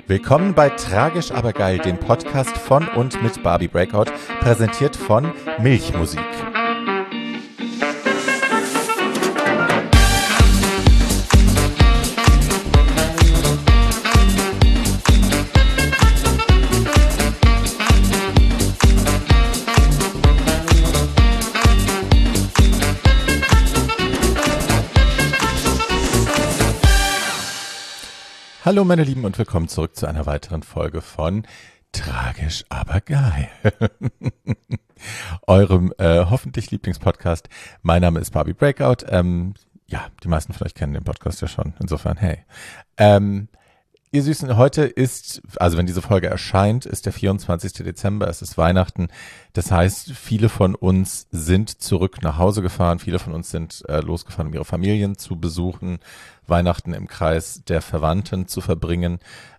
Willkommen bei Tragisch aber geil, dem Podcast von und mit Barbie Breakout, präsentiert von Milchmusik. Hallo meine Lieben und willkommen zurück zu einer weiteren Folge von Tragisch aber geil, eurem hoffentlich Lieblingspodcast. Mein Name ist Barbie Breakout. Die meisten von euch kennen den Podcast ja schon, insofern hey. Ihr Süßen, heute ist, also wenn diese Folge erscheint, ist der 24. Dezember, es ist Weihnachten. Das heißt, viele von uns sind zurück nach Hause gefahren, viele von uns sind losgefahren, um ihre Familien zu besuchen, Weihnachten im Kreis der Verwandten zu verbringen.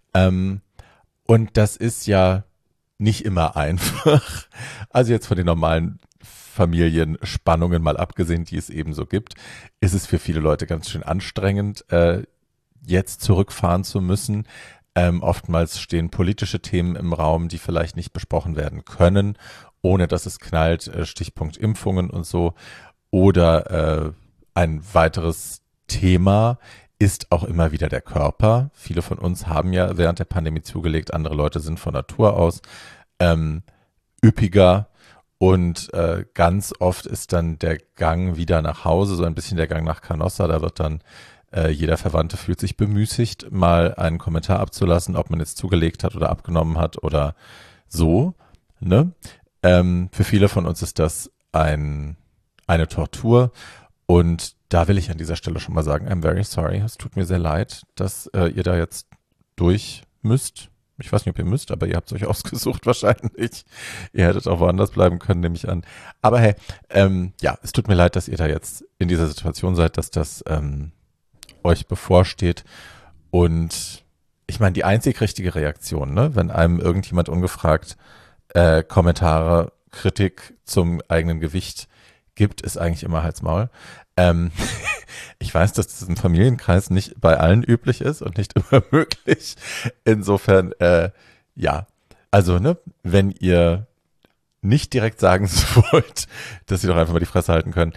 Und das ist ja nicht immer einfach. Also jetzt von den normalen Familienspannungen mal abgesehen, die es eben so gibt, ist es für viele Leute ganz schön anstrengend, jetzt zurückfahren zu müssen. Oftmals stehen politische Themen im Raum, die vielleicht nicht besprochen werden können, ohne dass es knallt, Stichpunkt Impfungen und so. Oder ein weiteres Thema ist auch immer wieder der Körper. Viele von uns haben ja während der Pandemie zugelegt, andere Leute sind von Natur aus üppiger. Und ganz oft ist dann der Gang wieder nach Hause, so ein bisschen der Gang nach Canossa, da wird dann jeder Verwandte fühlt sich bemüßigt, mal einen Kommentar abzulassen, ob man jetzt zugelegt hat oder abgenommen hat oder so. Ne? Für viele von uns ist das eine Tortur und da will ich an dieser Stelle schon mal sagen, I'm very sorry, es tut mir sehr leid, dass ihr da jetzt durch müsst. Ich weiß nicht, ob ihr müsst, aber ihr habt es euch ausgesucht wahrscheinlich. Ihr hättet auch woanders bleiben können, nehme ich an. Aber hey, es tut mir leid, dass ihr da jetzt in dieser Situation seid, dass das euch bevorsteht. Und ich meine, die einzig richtige Reaktion, ne, wenn einem irgendjemand ungefragt Kommentare, Kritik zum eigenen Gewicht gibt, ist eigentlich immer Hals Maul. Ich weiß, dass das im Familienkreis nicht bei allen üblich ist und nicht immer möglich. Insofern, also, ne, wenn ihr nicht direkt sagen wollt, dass ihr doch einfach mal die Fresse halten können,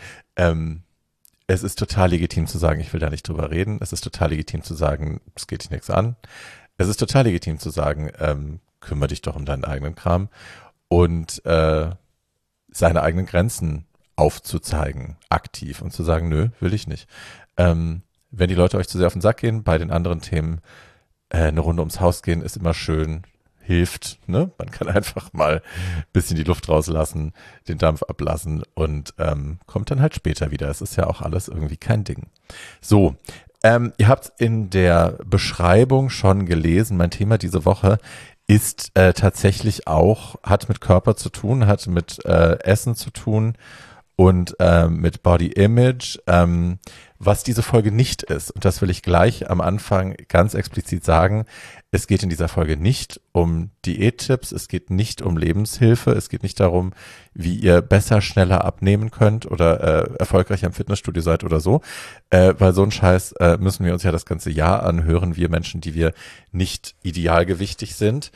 es ist total legitim zu sagen, ich will da nicht drüber reden. Es ist total legitim zu sagen, es geht dich nichts an. Es ist total legitim zu sagen, kümmere dich doch um deinen eigenen Kram und seine eigenen Grenzen aufzuzeigen, aktiv und zu sagen, nö, will ich nicht. Wenn die Leute euch zu sehr auf den Sack gehen, bei den anderen Themen eine Runde ums Haus gehen, ist immer schön, hilft, ne? Man kann einfach mal ein bisschen die Luft rauslassen, den Dampf ablassen und kommt dann halt später wieder. Es ist ja auch alles irgendwie kein Ding. So, ihr habt in der Beschreibung schon gelesen, mein Thema diese Woche ist tatsächlich auch, hat mit Körper zu tun, hat mit Essen zu tun und mit Body Image, was diese Folge nicht ist. Und das will ich gleich am Anfang ganz explizit sagen. Es geht in dieser Folge nicht um Diättipps, es geht nicht um Lebenshilfe, es geht nicht darum, wie ihr besser, schneller abnehmen könnt oder erfolgreicher im Fitnessstudio seid oder so, weil so ein Scheiß müssen wir uns ja das ganze Jahr anhören, wir Menschen, die wir nicht idealgewichtig sind.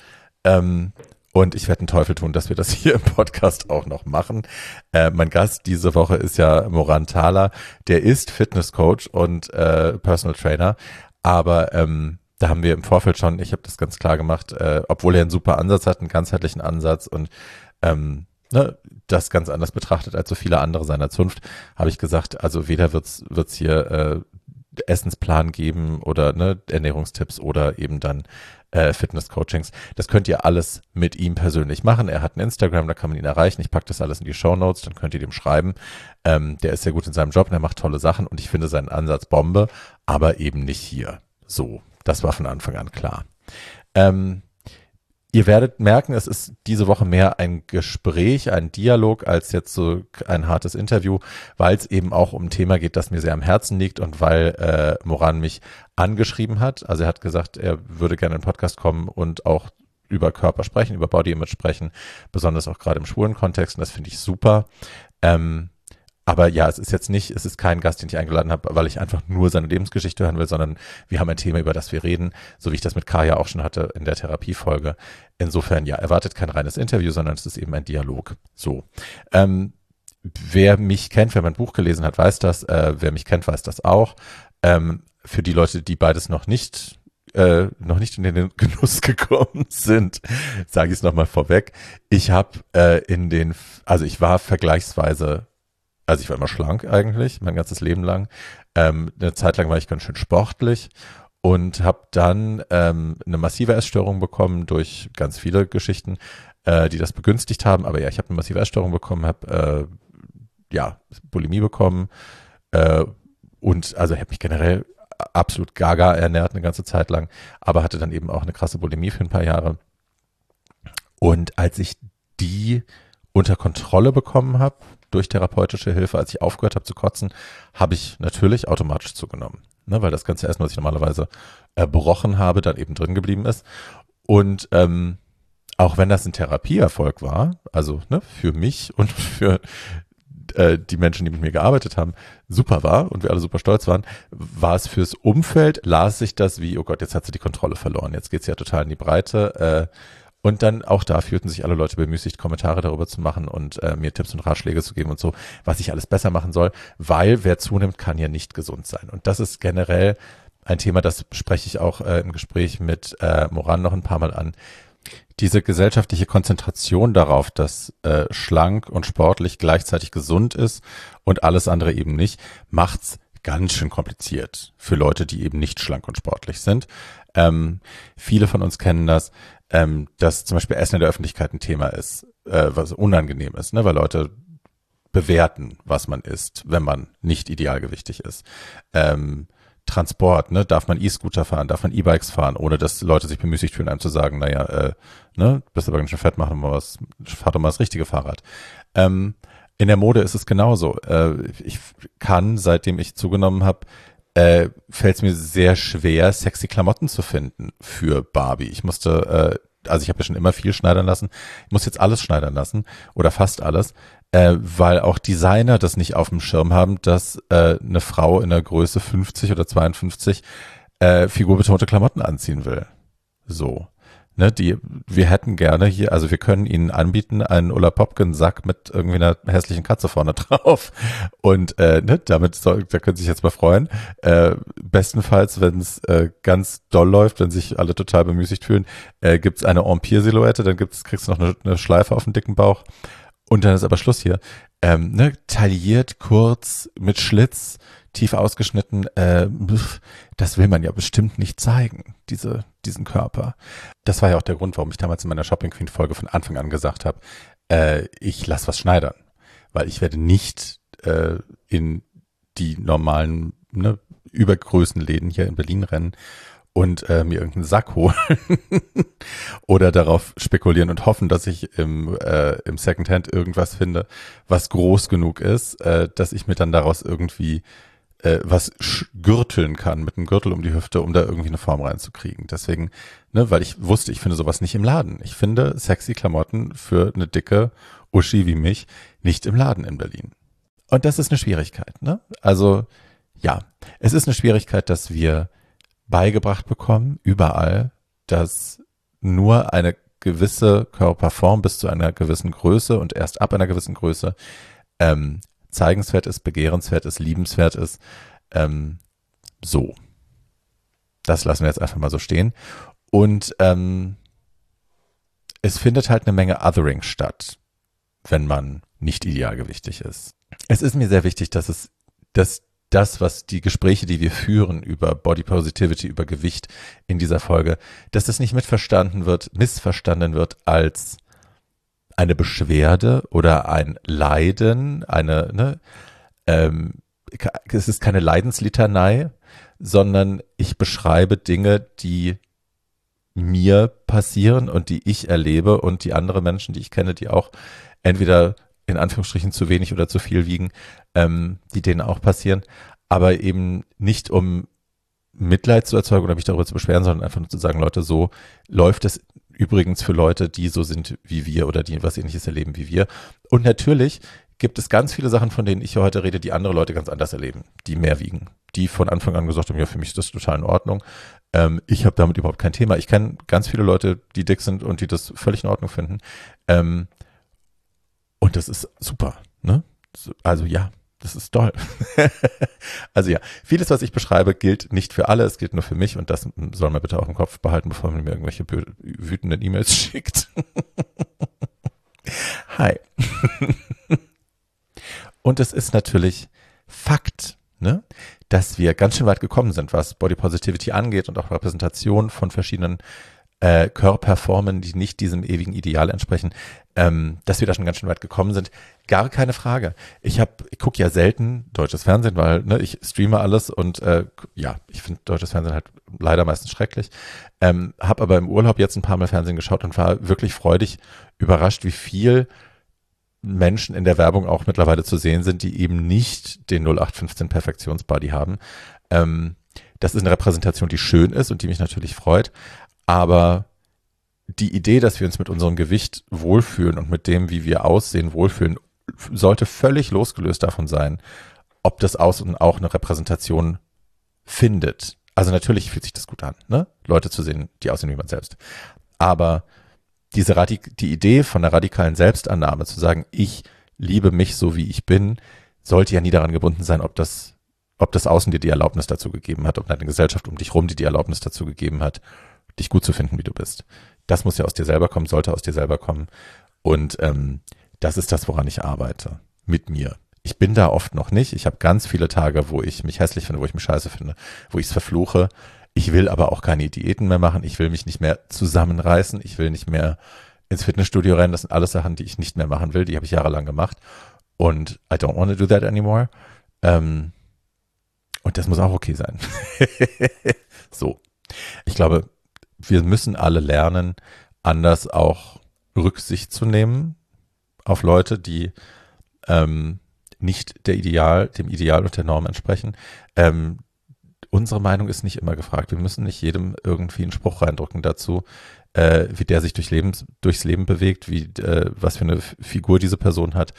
Und ich werde den Teufel tun, dass wir das hier im Podcast auch noch machen. Mein Gast diese Woche ist ja Moran Thaler. Der ist Fitnesscoach und Personal Trainer. Aber da haben wir im Vorfeld schon, ich habe das ganz klar gemacht, obwohl er einen super Ansatz hat, einen ganzheitlichen Ansatz und das ganz anders betrachtet als so viele andere seiner Zunft, habe ich gesagt, also weder wird's hier Essensplan geben oder Ernährungstipps oder eben dann Fitness-Coachings. Das könnt ihr alles mit ihm persönlich machen. Er hat ein Instagram, da kann man ihn erreichen. Ich packe das alles in die Shownotes, dann könnt ihr dem schreiben. Der ist sehr gut in seinem Job und er macht tolle Sachen und ich finde seinen Ansatz Bombe, aber eben nicht hier. So, das war von Anfang an klar. Ihr werdet merken, es ist diese Woche mehr ein Gespräch, ein Dialog als jetzt so ein hartes Interview, weil es eben auch um ein Thema geht, das mir sehr am Herzen liegt und weil Moran mich angeschrieben hat. Also er hat gesagt, er würde gerne in den Podcast kommen und auch über Körper sprechen, über Body Image sprechen, besonders auch gerade im schwulen Kontext und das finde ich super. Aber ja, es ist kein Gast, den ich eingeladen habe, weil ich einfach nur seine Lebensgeschichte hören will, sondern wir haben ein Thema, über das wir reden, so wie ich das mit Kaya auch schon hatte in der Therapiefolge. Insofern, ja, erwartet kein reines Interview, sondern es ist eben ein Dialog. So. Wer mich kennt, wer mein Buch gelesen hat, weiß das. Wer mich kennt, weiß das auch. Für die Leute, die beides noch nicht in den Genuss gekommen sind, sage ich es nochmal vorweg. Ich habe ich war vergleichsweise, also ich war immer schlank eigentlich, mein ganzes Leben lang. Eine Zeit lang war ich ganz schön sportlich und habe dann eine massive Essstörung bekommen durch ganz viele Geschichten, die das begünstigt haben. Aber ja, ich habe eine massive Essstörung bekommen, habe Bulimie bekommen und also ich habe mich generell absolut gaga ernährt eine ganze Zeit lang, aber hatte dann eben auch eine krasse Bulimie für ein paar Jahre. Und als ich die unter Kontrolle bekommen habe, durch therapeutische Hilfe, als ich aufgehört habe zu kotzen, habe ich natürlich automatisch zugenommen. Ne, weil das ganze Essen, was ich normalerweise erbrochen habe, dann eben drin geblieben ist. Und auch wenn das ein Therapieerfolg war, also ne, für mich und für die Menschen, die mit mir gearbeitet haben, super war und wir alle super stolz waren, war es fürs Umfeld, las sich das wie, oh Gott, jetzt hat sie die Kontrolle verloren, jetzt geht's ja total in die Breite. Und dann auch da fühlten sich alle Leute bemüßigt, Kommentare darüber zu machen und mir Tipps und Ratschläge zu geben und so, was ich alles besser machen soll, weil wer zunimmt, kann ja nicht gesund sein. Und das ist generell ein Thema, das spreche ich auch im Gespräch mit Moran noch ein paar Mal an. Diese gesellschaftliche Konzentration darauf, dass schlank und sportlich gleichzeitig gesund ist und alles andere eben nicht, macht's ganz schön kompliziert für Leute, die eben nicht schlank und sportlich sind. Viele von uns kennen das, dass zum Beispiel Essen in der Öffentlichkeit ein Thema ist, was unangenehm ist, ne, weil Leute bewerten, was man isst, wenn man nicht idealgewichtig ist. Transport, ne, darf man E-Scooter fahren, darf man E-Bikes fahren, ohne dass Leute sich bemüßigt fühlen, einem zu sagen, naja, bist aber ganz schön fett, fahr doch mal das richtige Fahrrad. In der Mode ist es genauso. Ich kann, seitdem ich zugenommen habe, fällt es mir sehr schwer, sexy Klamotten zu finden für Barbie. Ich musste, ich habe ja schon immer viel schneidern lassen, ich muss jetzt alles schneidern lassen oder fast alles, weil auch Designer das nicht auf dem Schirm haben, dass eine Frau in der Größe 50 oder 52 figurbetonte Klamotten anziehen will. So. Ne, wir hätten gerne hier, also wir können Ihnen anbieten, einen Ulla Popken-Sack mit irgendwie einer hässlichen Katze vorne drauf. Und da können Sie sich jetzt mal freuen. Bestenfalls, wenn es ganz doll läuft, wenn sich alle total bemüßigt fühlen, gibt's eine Empire-Silhouette, dann kriegst du noch eine Schleife auf dem dicken Bauch. Und dann ist aber Schluss hier. Tailliert, kurz, mit Schlitz, tief ausgeschnitten, das will man ja bestimmt nicht zeigen, diesen Körper. Das war ja auch der Grund, warum ich damals in meiner Shopping Queen Folge von Anfang an gesagt habe, ich lasse was schneidern, weil ich werde nicht in die normalen Übergrößenläden hier in Berlin rennen und mir irgendeinen Sack holen oder darauf spekulieren und hoffen, dass ich im Secondhand irgendwas finde, was groß genug ist, dass ich mir dann daraus irgendwie was gürteln kann mit einem Gürtel um die Hüfte, um da irgendwie eine Form reinzukriegen. Deswegen, weil ich wusste, ich finde sowas nicht im Laden. Ich finde sexy Klamotten für eine dicke Uschi wie mich nicht im Laden in Berlin. Und das ist eine Schwierigkeit, ne? Also, ja, es ist eine Schwierigkeit, dass wir beigebracht bekommen, überall, dass nur eine gewisse Körperform bis zu einer gewissen Größe und erst ab einer gewissen Größe zeigenswert ist, begehrenswert ist, liebenswert ist. So. Das lassen wir jetzt einfach mal so stehen. Und es findet halt eine Menge Othering statt, wenn man nicht idealgewichtig ist. Es ist mir sehr wichtig, dass was die Gespräche, die wir führen über Body Positivity, über Gewicht in dieser Folge, dass das nicht missverstanden wird als eine Beschwerde oder ein Leiden, es ist keine Leidenslitanei, sondern ich beschreibe Dinge, die mir passieren und die ich erlebe und die andere Menschen, die ich kenne, die auch entweder in Anführungsstrichen zu wenig oder zu viel wiegen, die denen auch passieren, aber eben nicht um Mitleid zu erzeugen oder mich darüber zu beschweren, sondern einfach nur zu sagen, Leute, so läuft es übrigens für Leute, die so sind wie wir oder die was Ähnliches erleben wie wir. Und natürlich gibt es ganz viele Sachen, von denen ich hier heute rede, die andere Leute ganz anders erleben, die mehr wiegen, die von Anfang an gesagt haben, ja, für mich ist das total in Ordnung. Ich habe damit überhaupt kein Thema. Ich kenne ganz viele Leute, die dick sind und die das völlig in Ordnung finden. Und das ist super, ne? Also ja, das ist toll. Also ja, vieles, was ich beschreibe, gilt nicht für alle, es gilt nur für mich und das soll man bitte auch im Kopf behalten, bevor man mir irgendwelche wütenden E-Mails schickt. Hi. Und es ist natürlich Fakt, ne, dass wir ganz schön weit gekommen sind, was Body Positivity angeht und auch Repräsentation von verschiedenen Körperformen, die nicht diesem ewigen Ideal entsprechen, dass wir da schon ganz schön weit gekommen sind. Gar keine Frage. Ich gucke ja selten deutsches Fernsehen, weil ich streame alles und ich finde deutsches Fernsehen halt leider meistens schrecklich. Habe aber im Urlaub jetzt ein paar Mal Fernsehen geschaut und war wirklich freudig überrascht, wie viel Menschen in der Werbung auch mittlerweile zu sehen sind, die eben nicht den 0815 Perfektionsbody haben. Das ist eine Repräsentation, die schön ist und die mich natürlich freut. Aber die Idee, dass wir uns mit unserem Gewicht wohlfühlen und mit dem, wie wir aussehen, wohlfühlen, sollte völlig losgelöst davon sein, ob das Außen auch eine Repräsentation findet. Also natürlich fühlt sich das gut an, ne? Leute zu sehen, die aussehen wie man selbst. Aber die Idee von einer radikalen Selbstannahme, zu sagen, ich liebe mich so, wie ich bin, sollte ja nie daran gebunden sein, ob das Außen dir die Erlaubnis dazu gegeben hat, ob deine Gesellschaft um dich rum dir die Erlaubnis dazu gegeben hat, dich gut zu finden, wie du bist. Das muss ja aus dir selber kommen, sollte aus dir selber kommen. Und das ist das, woran ich arbeite. Mit mir. Ich bin da oft noch nicht. Ich habe ganz viele Tage, wo ich mich hässlich finde, wo ich mich scheiße finde, wo ich es verfluche. Ich will aber auch keine Diäten mehr machen. Ich will mich nicht mehr zusammenreißen. Ich will nicht mehr ins Fitnessstudio rennen. Das sind alles Sachen, die ich nicht mehr machen will. Die habe ich jahrelang gemacht. Und I don't want to do that anymore. Und das muss auch okay sein. So. Ich glaube, wir müssen alle lernen, anders auch Rücksicht zu nehmen auf Leute, die nicht dem Ideal und der Norm entsprechen. Unsere Meinung ist nicht immer gefragt. Wir müssen nicht jedem irgendwie einen Spruch reindrücken dazu, wie der sich durchs Leben bewegt, was für eine Figur diese Person hat.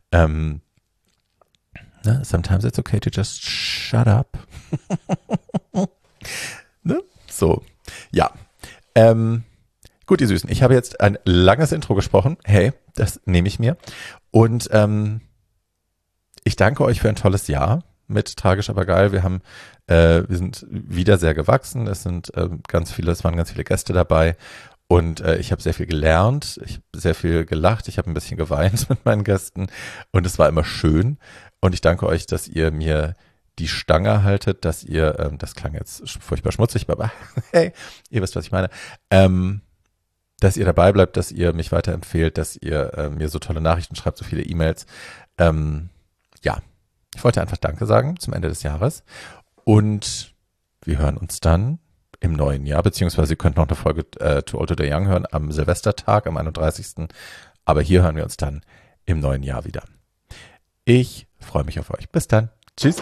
Sometimes it's okay to just shut up. Ne? So, ja. Gut, ihr Süßen, ich habe jetzt ein langes Intro gesprochen. Hey, das nehme ich mir. Und ich danke euch für ein tolles Jahr mit Tragisch aber geil. Wir sind wieder sehr gewachsen. Es waren ganz viele Gäste dabei. Und ich habe sehr viel gelernt. Ich habe sehr viel gelacht. Ich habe ein bisschen geweint mit meinen Gästen. Und es war immer schön. Und ich danke euch, dass ihr mir die Stange haltet, dass ihr, das klang jetzt furchtbar schmutzig, aber hey, ihr wisst, was ich meine, dass ihr dabei bleibt, dass ihr mich weiterempfehlt, dass ihr mir so tolle Nachrichten schreibt, so viele E-Mails. Ich wollte einfach Danke sagen zum Ende des Jahres und wir hören uns dann im neuen Jahr, beziehungsweise ihr könnt noch eine Folge Too Old to Die Young hören am Silvestertag, am 31. Aber hier hören wir uns dann im neuen Jahr wieder. Ich freue mich auf euch. Bis dann. Tschüss.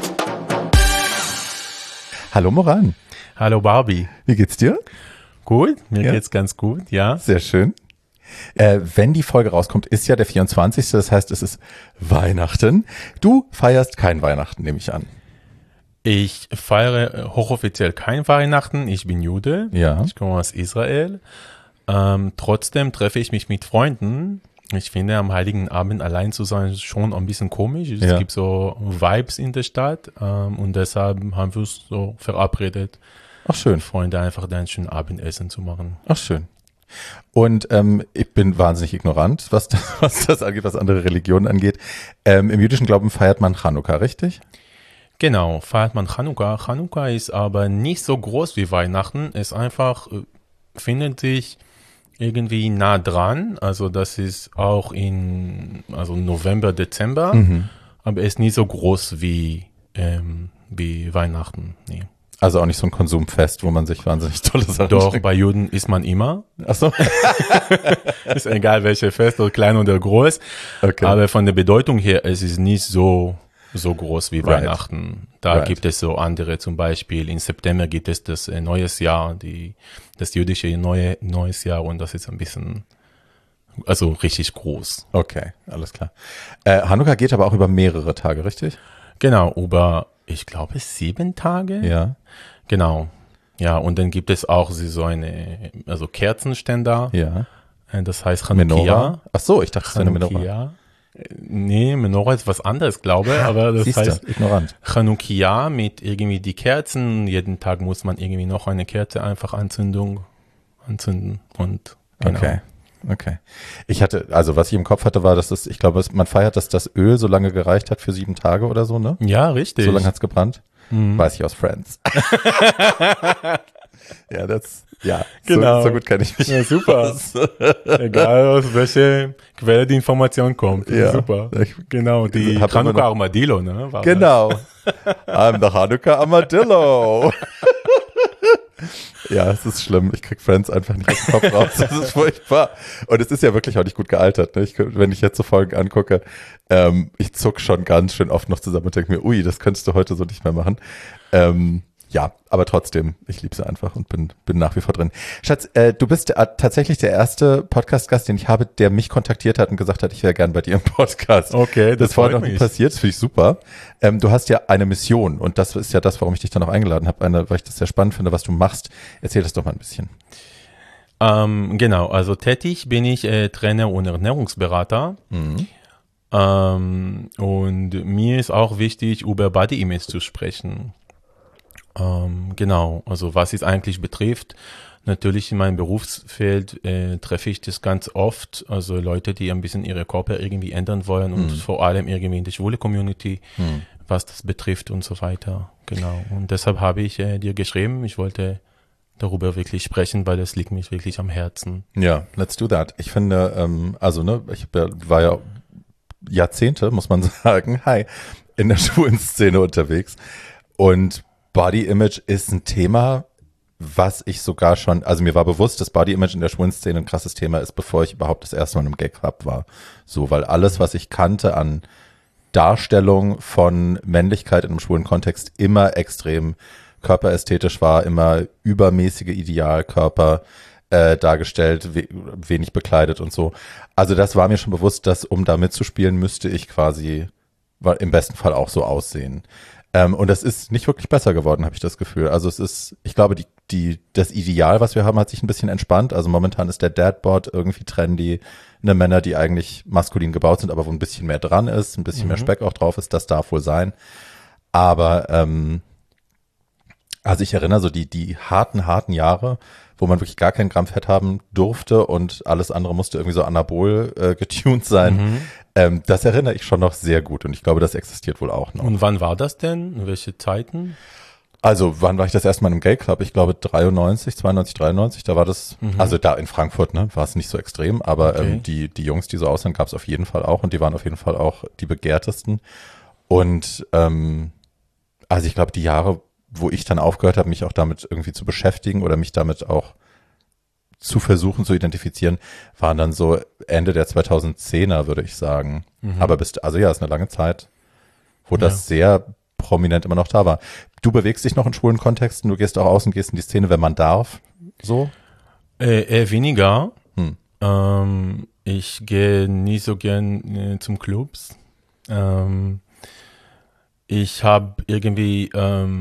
Hallo Moran. Hallo Barbie. Wie geht's dir? Gut, mir geht's ganz gut, ja. Sehr schön. Wenn die Folge rauskommt, ist ja der 24. Das heißt, es ist Weihnachten. Du feierst kein Weihnachten, nehme ich an. Ich feiere hochoffiziell kein Weihnachten. Ich bin Jude. Ja. Ich komme aus Israel. Trotzdem treffe ich mich mit Freunden. Ich finde, am Heiligen Abend allein zu sein, ist schon ein bisschen komisch. Es gibt so Vibes in der Stadt und deshalb haben wir uns so verabredet. Ach schön. Freunde einfach da ein schönes Abendessen zu machen. Ach schön. Und ich bin wahnsinnig ignorant, was das angeht, was andere Religionen angeht. Im jüdischen Glauben feiert man Chanukka, richtig? Genau, feiert man Chanukka. Chanukka ist aber nicht so groß wie Weihnachten. Es einfach findet sich irgendwie nah dran. Also das ist auch November, Dezember. Aber es ist nicht so groß wie Weihnachten. Nee. Also auch nicht so ein Konsumfest, wo man sich wahnsinnig tolle Sachen Doch, bei Juden isst man immer. Ach so. Ist egal, welche Fest, oder klein oder groß. Okay. Aber von der Bedeutung her, es ist nicht so groß wie Weihnachten. Da gibt es so andere, zum Beispiel im September gibt es das neues Jahr, das jüdische neues Jahr und das ist ein bisschen Also richtig groß. Okay, alles klar. Hanukkah geht aber auch über mehrere Tage, richtig? Genau, über, ich glaube, 7 Tage. Ja. Genau. Ja, und dann gibt es auch so also Kerzenständer. Ja. Das heißt Menorah? Chanukkia. Ach so, ich dachte, es wäre eine Menorah. Chanukkia. Nee, Menorah ist was anderes, glaube ich, aber das Siehste, heißt ignorant. Chanukkia mit irgendwie die Kerzen. Jeden Tag muss man irgendwie noch eine Kerze einfach anzünden und genau. Okay. Also was ich im Kopf hatte, war, dass ich glaube, man feiert, dass das Öl so lange gereicht hat für 7 Tage oder so, ne? Ja, richtig. So lange hat's gebrannt. Mhm. Weiß ich aus Friends. Ja, Genau. So gut kenne ich mich. Ja, super. aus. Egal aus welcher Quelle die Information kommt. Ja. Super. Ich Genau, die hab immer Chanukka noch- Armadillo, ne? War Genau. I'm the Hanukkah Armadillo. Ja, es ist schlimm. Ich krieg Friends einfach nicht aus dem Kopf raus. Das ist furchtbar. Und es ist ja wirklich auch nicht gut gealtert. Ne? Wenn ich jetzt so Folgen angucke, ich zuck schon ganz schön oft noch zusammen und denke mir, ui, das könntest du heute so nicht mehr machen. Ja, aber trotzdem, ich liebe sie einfach und bin nach wie vor drin. Schatz, du bist tatsächlich der erste Podcast-Gast, den ich habe, der mich kontaktiert hat und gesagt hat, ich wäre gern bei dir im Podcast. Okay, das vorher noch freut nie mich. passiert, das finde ich super. Du hast ja eine Mission und das ist ja das, warum ich dich dann auch eingeladen habe, weil ich das sehr spannend finde, was du machst. Erzähl das doch mal ein bisschen. Genau, also tätig bin ich Trainer und Ernährungsberater. Und mir ist auch wichtig, über Body Image zu sprechen. Genau, also was es eigentlich betrifft, natürlich in meinem Berufsfeld treffe ich das ganz oft, also Leute, die ein bisschen ihre Körper irgendwie ändern wollen und vor allem irgendwie in der schwule Community, was das betrifft und so weiter. Genau, und deshalb habe ich dir geschrieben, ich wollte darüber wirklich sprechen, weil das liegt mir wirklich am Herzen. Ja, let's do that. Ich finde, ich war ja Jahrzehnte, muss man sagen, in der schwulen Szene unterwegs und Body Image ist ein Thema, was ich sogar schon, also mir war bewusst, dass Body Image in der schwulen Szene ein krasses Thema ist, bevor ich überhaupt das erste Mal im Gay Club war. So, weil alles, was ich kannte an Darstellung von Männlichkeit in einem schwulen Kontext immer extrem körperästhetisch war, immer übermäßige Idealkörper dargestellt, wenig bekleidet und so. Also das war mir schon bewusst, dass um da mitzuspielen, müsste ich quasi im besten Fall auch so aussehen. Und das ist nicht wirklich besser geworden, habe ich das Gefühl. Also es ist, ich glaube, das Ideal, was wir haben, hat sich ein bisschen entspannt. Also momentan ist der Dadbod irgendwie trendy. Ne, Männer, die eigentlich maskulin gebaut sind, aber wo ein bisschen mehr dran ist, ein bisschen mehr Speck auch drauf ist, das darf wohl sein. Aber also ich erinnere so die harten Jahre, wo man wirklich gar kein Gramm Fett haben durfte und alles andere musste irgendwie so anabol getuned sein. Das erinnere ich schon noch sehr gut und ich glaube, das existiert wohl auch noch. Und wann war das denn? In welche Zeiten? Also, wann war ich das erste Mal im Gay Club? Ich glaube 92, 93, da war das, also da in Frankfurt, ne, war es nicht so extrem, aber Okay. die Jungs, die so aussehen, gab es auf jeden Fall auch und die waren auf jeden Fall auch die begehrtesten. Und also ich glaube, die Jahre, wo ich dann aufgehört habe, mich auch damit irgendwie zu beschäftigen oder mich damit auch zu versuchen zu identifizieren, waren dann so Ende der 2010er, würde ich sagen. Aber ist eine lange Zeit, wo das sehr prominent immer noch da war. Du bewegst dich noch in schwulen Kontexten, du gehst auch aus und gehst in die Szene, wenn man darf, so? Eher weniger. Ich gehe nie so gern zum Clubs. Ich habe irgendwie,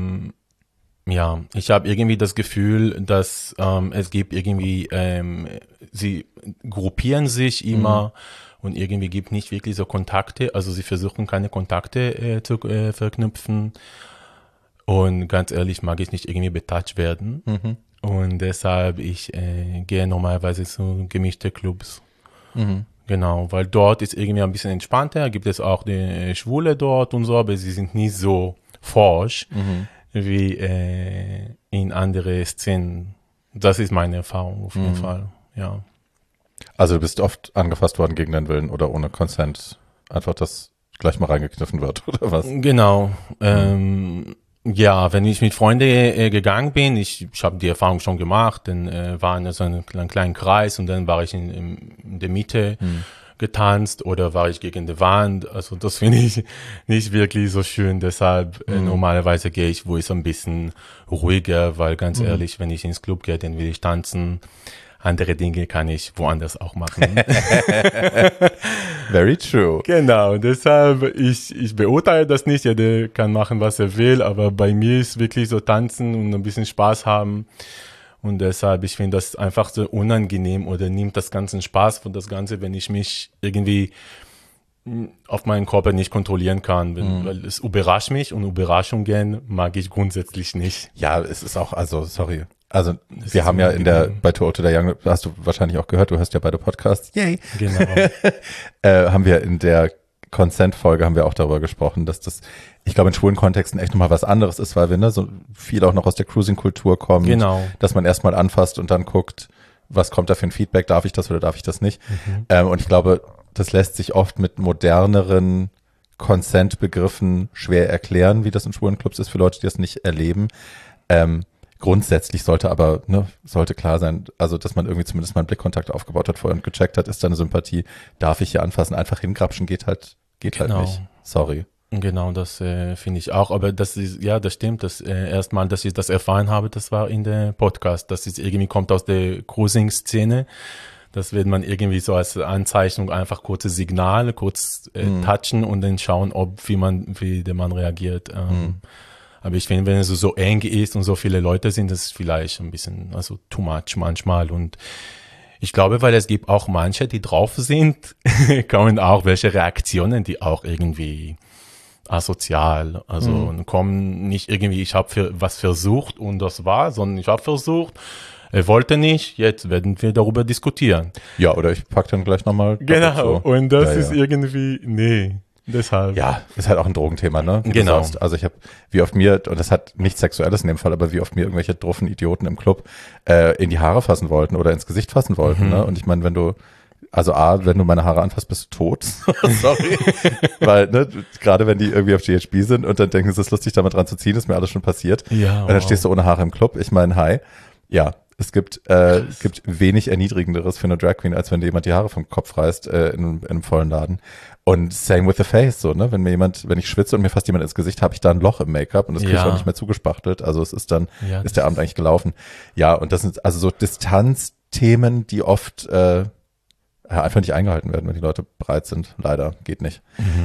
das Gefühl, dass es gibt irgendwie, sie gruppieren sich immer und irgendwie gibt nicht wirklich so Kontakte. Also sie versuchen keine Kontakte zu verknüpfen. Und ganz ehrlich mag ich nicht irgendwie betatscht werden. Und deshalb, ich gehe normalerweise zu gemischte Clubs. Genau, weil dort ist irgendwie ein bisschen entspannter, gibt es auch die Schwule dort und so, aber sie sind nicht so forsch wie in andere Szenen. Das ist meine Erfahrung auf jeden Fall, ja. Also du bist oft angefasst worden gegen deinen Willen oder ohne Consent, einfach, dass gleich mal reingekniffen wird, oder was? Genau, ja, wenn ich mit Freunden gegangen bin, ich habe die Erfahrung schon gemacht, dann war in so einem kleinen Kreis und dann war ich in der Mitte getanzt oder war ich gegen die Wand. Also das finde ich nicht wirklich so schön. Deshalb normalerweise gehe ich, wo es ein bisschen ruhiger, weil ganz ehrlich, wenn ich ins Club gehe, dann will ich tanzen. andere Dinge kann ich woanders auch machen. Very true. Genau, deshalb, ich beurteile das nicht, jeder kann machen, was er will, aber bei mir ist wirklich so tanzen und ein bisschen Spaß haben. Und deshalb, ich finde das einfach so unangenehm oder nimmt das ganzen Spaß von das Ganze, wenn ich mich irgendwie auf meinen Körper nicht kontrollieren kann, weil es überrascht mich und Überraschungen mag ich grundsätzlich nicht. Ja, es ist auch, also, sorry. Also, wir haben ja bei Too Old to Die Young, hast du wahrscheinlich auch gehört, du hörst ja beide Podcasts. Yay! Genau. Haben wir in der Consent-Folge haben wir auch darüber gesprochen, dass das, ich glaube, in schwulen Kontexten echt nochmal was anderes ist, weil wir, ne, so viel auch noch aus der Cruising-Kultur kommen. Genau. Dass man erstmal anfasst und dann guckt, was kommt da für ein Feedback, darf ich das oder darf ich das nicht? Und ich glaube, das lässt sich oft mit moderneren Consent-Begriffen schwer erklären, wie das in schwulen Clubs ist für Leute, die das nicht erleben. Grundsätzlich sollte aber, ne, sollte klar sein, also dass man irgendwie zumindest mal einen Blickkontakt aufgebaut hat vorher und gecheckt hat, ist da eine Sympathie, darf ich hier anfassen, einfach hingrapschen geht halt Genau. nicht. Sorry. Genau, das finde ich auch. Aber das ist, ja, das stimmt. Das erstmal, dass ich das erfahren habe, das war in der Podcast. Das ist irgendwie kommt aus der Cruising-Szene. Das wird man irgendwie so als Anzeichnung einfach kurze Signale, kurz touchen und dann schauen, wie der Mann reagiert. Aber ich finde, wenn es so eng ist und so viele Leute sind, das ist vielleicht ein bisschen, also too much manchmal. Und ich glaube, weil es gibt auch manche, die drauf sind, kommen auch welche Reaktionen, die auch irgendwie asozial, also kommen nicht irgendwie, ich habe was versucht und das war, sondern ich habe versucht, er wollte nicht, jetzt werden wir darüber diskutieren. Ja, oder ich pack dann gleich nochmal. Genau, und das ist irgendwie, nee, deshalb. Ja, ist halt auch ein Drogenthema, ne? Wie genau. du sagst. Also ich habe, wie oft mir, und das hat nichts Sexuelles in dem Fall, aber wie oft mir irgendwelche druffen Idioten im Club in die Haare fassen wollten oder ins Gesicht fassen wollten, ne? Und ich meine, wenn du meine Haare anfasst, bist du tot. Sorry. Weil, ne, gerade wenn die irgendwie auf GHB sind und dann denken, es ist lustig, da mal dran zu ziehen, ist mir alles schon passiert. Ja, und dann stehst du ohne Haare im Club. Ich meine, hi. Ja, es gibt wenig Erniedrigenderes für eine Drag Queen, als wenn dir jemand die Haare vom Kopf reißt in einem vollen Laden. Und same with the face, so, ne? Wenn ich schwitze und mir fast jemand ins Gesicht, habe ich da ein Loch im Make-up und das kriege ich auch nicht mehr zugespachtelt. Also es ist dann, ist der Abend eigentlich gelaufen. Ja, und das sind also so Distanzthemen, die oft einfach nicht eingehalten werden, wenn die Leute bereit sind. Leider, geht nicht.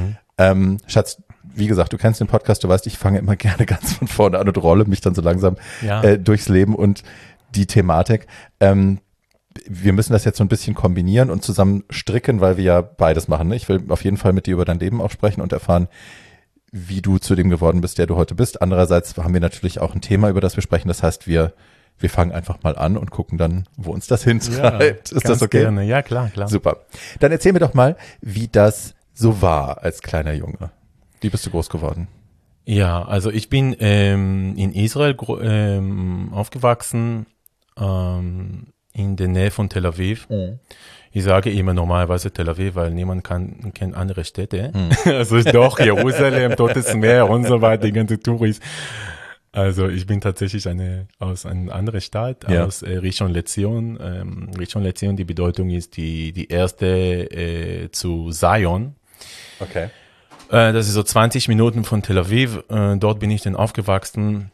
Schatz, wie gesagt, du kennst den Podcast, du weißt, ich fange immer gerne ganz von vorne an und rolle mich dann so langsam durchs Leben und die Thematik. Wir müssen das jetzt so ein bisschen kombinieren und zusammen stricken, weil wir ja beides machen. Ne? Ich will auf jeden Fall mit dir über dein Leben auch sprechen und erfahren, wie du zu dem geworden bist, der du heute bist. Andererseits haben wir natürlich auch ein Thema, über das wir sprechen. Das heißt, wir fangen einfach mal an und gucken dann, wo uns das hintreibt. Ist das okay? Gerne. Ja, klar. Super. Dann erzähl mir doch mal, wie das so war als kleiner Junge. Wie bist du groß geworden? Ja, also ich bin in Israel aufgewachsen, in der Nähe von Tel Aviv. Ich sage immer normalerweise Tel Aviv, weil niemand kennt andere Städte. Also doch, Jerusalem, Totes Meer und so weiter, die ganze Touris. Also ich bin tatsächlich aus einer anderen Stadt, aus Rishon LeZion. Rishon LeZion, die Bedeutung ist die erste zu Zion. Okay. Das ist so 20 Minuten von Tel Aviv. Dort bin ich dann aufgewachsen.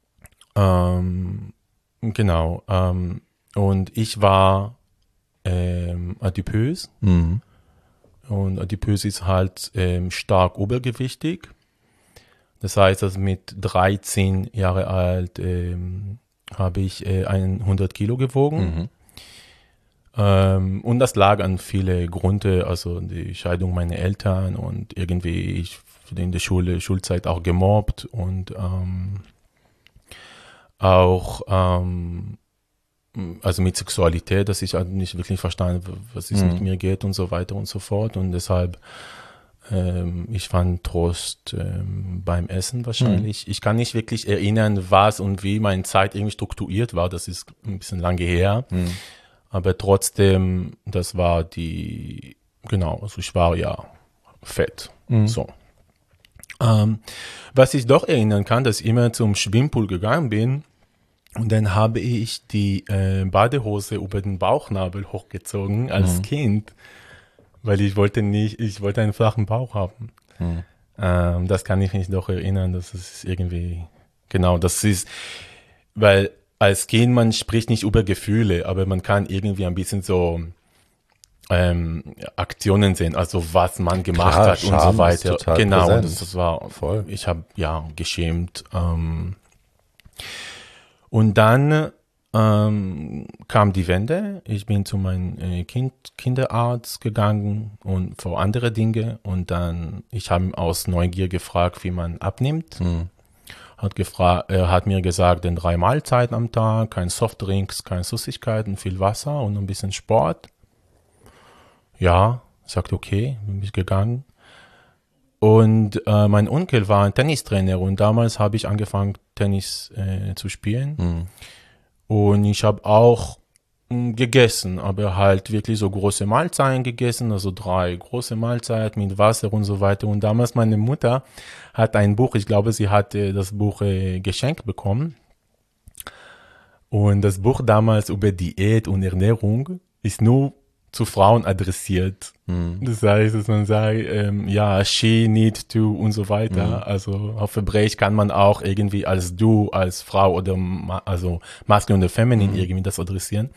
Genau. Und ich war adipös. Und adipös ist halt stark übergewichtig. Das heißt, dass mit 13 Jahre alt habe ich 100 Kilo gewogen. Und das lag an viele Gründe, also die Scheidung meiner Eltern und irgendwie ich in der Schulzeit auch gemobbt und auch also mit Sexualität, dass ich halt nicht wirklich verstanden, was es mit mir geht und so weiter und so fort. Und deshalb, ich fand Trost beim Essen wahrscheinlich. Ich kann nicht wirklich erinnern, was und wie meine Zeit irgendwie strukturiert war. Das ist ein bisschen lange her. Aber trotzdem, das war genau, also ich war ja fett. So. Was ich doch erinnern kann, dass ich immer zum Schwimmpool gegangen bin und dann habe ich die Badehose über den Bauchnabel hochgezogen als Kind, weil ich wollte einen flachen Bauch haben. Das kann ich mich doch erinnern, das ist irgendwie, genau, das ist, weil als Kind, man spricht nicht über Gefühle, aber man kann irgendwie ein bisschen so Aktionen sehen, also was man gemacht Klar, hat und Scham so ist weiter. total Genau, und präsent. das war Voll. Ich habe geschämt. Und dann kam die Wende. Ich bin zu meinem Kinderarzt gegangen und vor andere Dinge. Und dann, ich habe ihn aus Neugier gefragt, wie man abnimmt. Er hat mir gesagt, denn 3 Mahlzeiten am Tag, kein Softdrinks, keine Süßigkeiten, viel Wasser und ein bisschen Sport. Ja, sagt okay, bin ich gegangen. Und mein Onkel war ein Tennistrainer und damals habe ich angefangen, Tennis zu spielen. Und ich habe auch gegessen, aber halt wirklich so große Mahlzeiten gegessen, also 3 große Mahlzeiten mit Wasser und so weiter. Und damals meine Mutter hat ein Buch, ich glaube, sie hatte das Buch geschenkt bekommen. Und das Buch damals über Diät und Ernährung ist nur zu Frauen adressiert. Das heißt, dass man sagt, ja, she, need to und so weiter. Also auf Hebräisch kann man auch irgendwie als du, als Frau oder also maskulin oder feminin irgendwie das adressieren.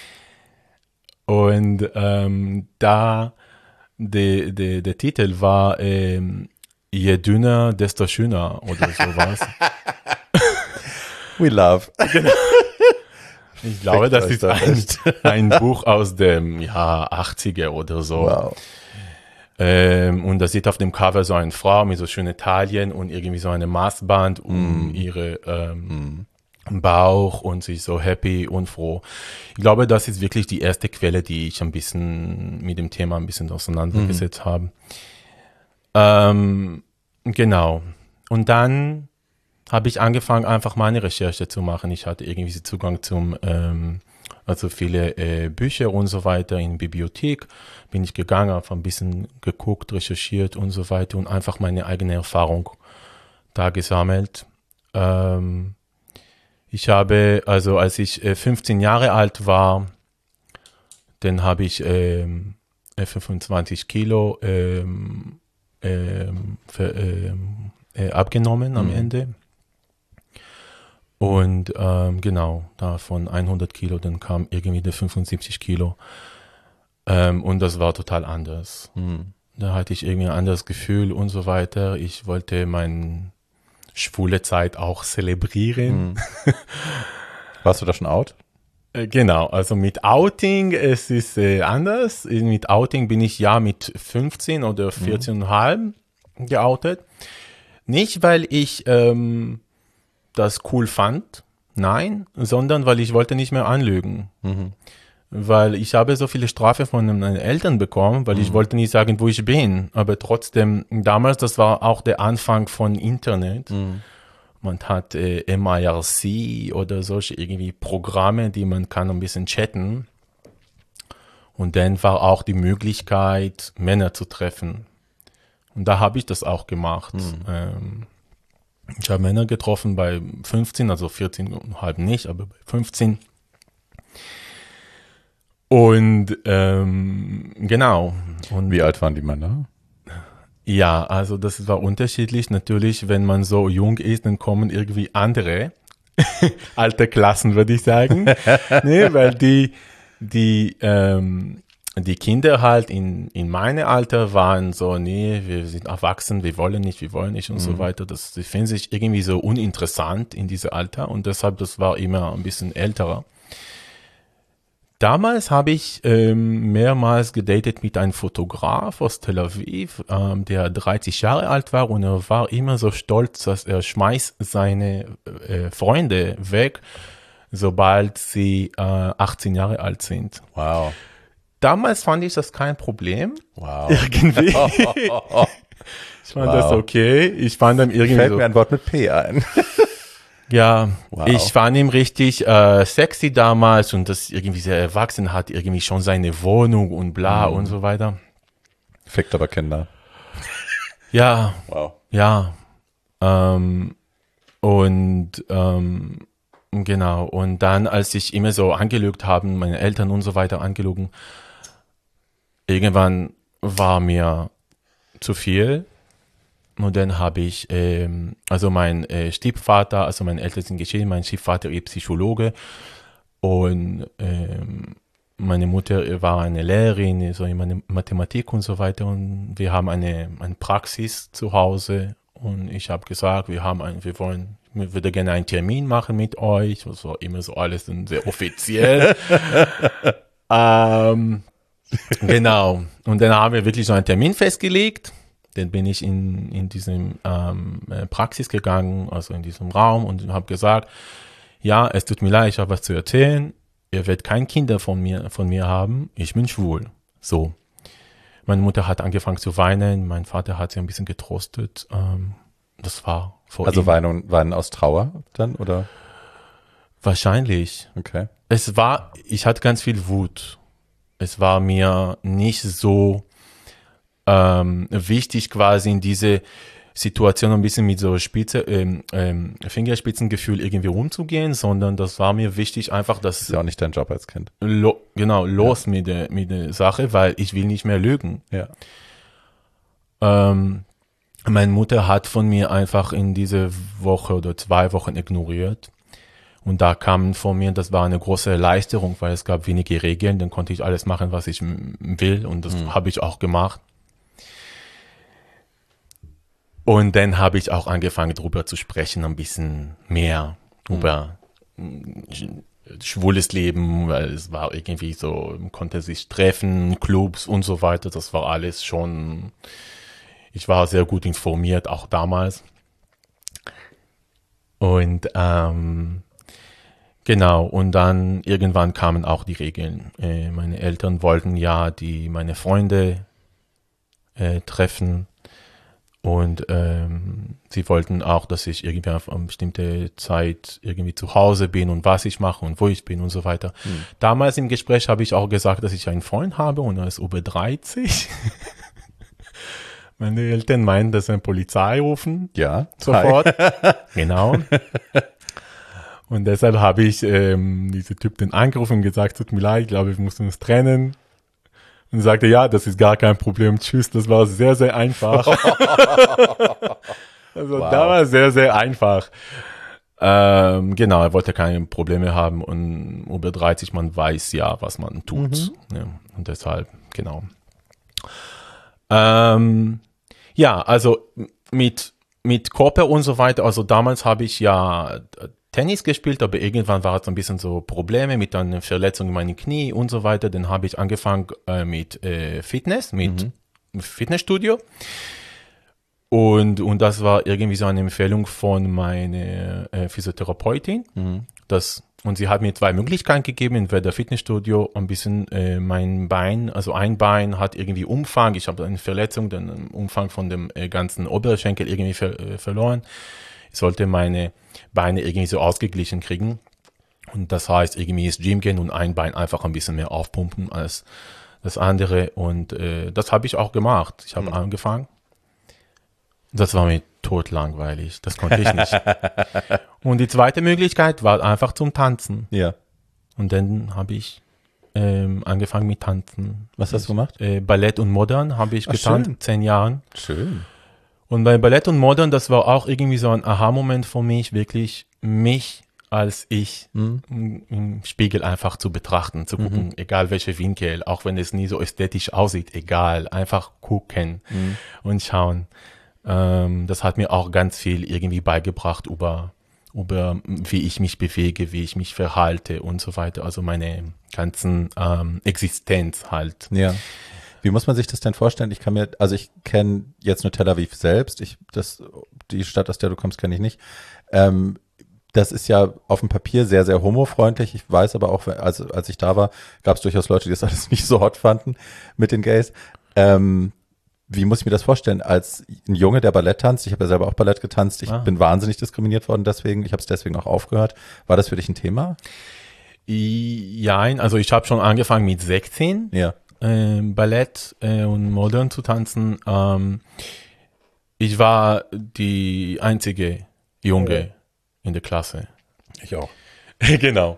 Und da der Titel war je dünner, desto schöner oder sowas. We love. Ich glaube, das euch ist doch echt. ein Buch aus dem Jahr 80er oder so. Wow. Und da sieht auf dem Cover so eine Frau mit so schönen Taillen und irgendwie so eine Maßband um ihre Bauch und sie ist so happy und froh. Ich glaube, das ist wirklich die erste Quelle, die ich ein bisschen mit dem Thema ein bisschen auseinandergesetzt habe. Genau. Und dann habe ich angefangen, einfach meine Recherche zu machen. Ich hatte irgendwie Zugang zum, also viele Bücher und so weiter in der Bibliothek. Bin ich gegangen, habe ein bisschen geguckt, recherchiert und so weiter und einfach meine eigene Erfahrung da gesammelt. Ich habe, also als ich 15 Jahre alt war, dann habe ich 25 Kilo abgenommen am Ende. Und genau, da von 100 Kilo, dann kam irgendwie der 75 Kilo. Und das war total anders. Da hatte ich irgendwie ein anderes Gefühl und so weiter. Ich wollte meine schwule Zeit auch zelebrieren. Warst du da schon out? Genau, also mit Outing, es ist anders. Mit Outing bin ich ja mit 15 oder 14,5 geoutet. Nicht, weil ich das cool fand, nein, sondern weil ich wollte nicht mehr anlügen. Weil ich habe so viele Strafe von meinen Eltern bekommen, weil ich wollte nicht sagen, wo ich bin. Aber trotzdem, damals, das war auch der Anfang von Internet. Man hat MIRC oder solche irgendwie Programme, die man kann ein bisschen chatten. Und dann war auch die Möglichkeit, Männer zu treffen. Und da habe ich das auch gemacht. Ich habe Männer getroffen bei 15, also 14,5 nicht, aber bei 15. Und genau. Und Wie alt waren die Männer? ja, also das war unterschiedlich. Natürlich, wenn man so jung ist, dann kommen irgendwie andere alte Klassen, würde ich sagen. Nee, weil die Kinder halt in meinem Alter waren so, nee, wir sind erwachsen, wir wollen nicht und so weiter. Die finden sich irgendwie so uninteressant in diesem Alter und deshalb, das war immer ein bisschen älterer. Damals habe ich mehrmals gedatet mit einem Fotograf aus Tel Aviv, der 30 Jahre alt war und er war immer so stolz, dass er schmeißt seine Freunde weg, sobald sie 18 Jahre alt sind. Wow. Damals fand ich das kein Problem. Wow. Irgendwie. Ich fand das okay. Ich fand dann irgendwie Fällt so. mir ein Wort mit P ein. Ja, Wow. ich fand ihn richtig sexy damals und das irgendwie sehr erwachsen, hat irgendwie schon seine Wohnung und bla und so weiter. Fickt aber Kinder. Ja, Wow. ja. Genau. Und dann, als ich immer so angelügt habe, meine Eltern und so weiter angelogen, irgendwann war mir zu viel. Und dann habe ich, also mein Stiefvater, also meine Eltern sind geschieden, mein Stiefvater ist Psychologe und meine Mutter war eine Lehrerin, so in Mathematik und so weiter. Und wir haben eine Praxis zu Hause. Und ich habe gesagt, ich würde gerne einen Termin machen mit euch. Das war immer so alles sehr offiziell. Genau. Und dann haben wir wirklich so einen Termin festgelegt. Dann bin ich in diesem Praxis gegangen, also in diesem Raum und habe gesagt, ja, es tut mir leid, ich habe was zu erzählen. Ihr werdet keine Kinder von mir haben. Ich bin schwul. So. Meine Mutter hat angefangen zu weinen. Mein Vater hat sie ein bisschen getröstet. Das war vor Also ihm. Weinen aus Trauer dann, oder? Wahrscheinlich. Okay. Ich hatte ganz viel Wut. Es war mir nicht so wichtig, quasi in diese Situation ein bisschen mit so Fingerspitzengefühl irgendwie umzugehen, sondern das war mir wichtig einfach, dass Das ist ja auch nicht dein Job als Kind. los mit der Sache, weil ich will nicht mehr lügen. Ja. Meine Mutter hat von mir einfach in diese Woche oder 2 Wochen ignoriert. Und da kam von mir, das war eine große Erleichterung, weil es gab wenige Regeln, dann konnte ich alles machen, was ich will und das habe ich auch gemacht. Und dann habe ich auch angefangen, darüber zu sprechen, ein bisschen mehr über schwules Leben, weil es war irgendwie so, man konnte sich treffen, Clubs und so weiter. Das war alles schon, ich war sehr gut informiert, auch damals. Und genau, und dann irgendwann kamen auch die Regeln. Meine Eltern wollten ja meine Freunde treffen. Und sie wollten auch, dass ich irgendwie auf eine bestimmte Zeit irgendwie zu Hause bin und was ich mache und wo ich bin und so weiter. Damals im Gespräch habe ich auch gesagt, dass ich einen Freund habe und er ist über 30. Meine Eltern meinen, dass sie eine Polizei rufen. Ja. Sofort. Genau. Und deshalb habe ich diesen Typ dann angerufen und gesagt, tut mir leid, ich glaube, wir müssen uns trennen. Und sagte, ja, das ist gar kein Problem, tschüss, das war sehr, sehr einfach. Also Wow. da war sehr, sehr einfach. Genau, er wollte keine Probleme haben und über 30, man weiß ja, was man tut. Ja, und deshalb, genau. Ja, also mit Körper und so weiter, also damals habe ich ja Tennis gespielt, aber irgendwann war es ein bisschen so Probleme mit einer Verletzung in meinem Knie und so weiter. Dann habe ich angefangen mit Fitness, mit Fitnessstudio. Und das war irgendwie so eine Empfehlung von meiner Physiotherapeutin. Und sie hat mir 2 Möglichkeiten gegeben, entweder Fitnessstudio, ein bisschen mein Bein, also ein Bein hat irgendwie Umfang, ich habe eine Verletzung, den Umfang von dem ganzen Oberschenkel irgendwie verloren. Ich sollte meine Beine irgendwie so ausgeglichen kriegen. Und das heißt, irgendwie ins Gym gehen und ein Bein einfach ein bisschen mehr aufpumpen als das andere. Und das habe ich auch gemacht. Ich habe angefangen. Das war mir totlangweilig. Das konnte ich nicht. Und die zweite Möglichkeit war einfach zum Tanzen. Ja. Und dann habe ich angefangen mit Tanzen. Was hast du gemacht? Ballett und Modern habe ich getanzt, schön. 10 Jahren. Schön. Und bei Ballett und Modern, das war auch irgendwie so ein Aha-Moment für mich, wirklich mich als ich im Spiegel einfach zu betrachten, zu gucken, egal welche Winkel, auch wenn es nie so ästhetisch aussieht, egal, einfach gucken und schauen. Das hat mir auch ganz viel irgendwie beigebracht über wie ich mich bewege, wie ich mich verhalte und so weiter. Also meine ganzen Existenz halt. Ja. Wie muss man sich das denn vorstellen? Ich kenne jetzt nur Tel Aviv selbst. Die Stadt, aus der du kommst, kenne ich nicht. Das ist ja auf dem Papier sehr, sehr homofreundlich. Ich weiß aber auch, als ich da war, gab es durchaus Leute, die das alles nicht so hot fanden mit den Gays. Wie muss ich mir das vorstellen? Als ein Junge, der Ballett tanzt, ich habe ja selber auch Ballett getanzt, ich bin wahnsinnig diskriminiert worden deswegen, ich habe es deswegen auch aufgehört. War das für dich ein Thema? Ja, also ich habe schon angefangen mit 16. Ja. Ballett und Modern zu tanzen. Ich war die einzige Junge in der Klasse. Ich auch. Genau.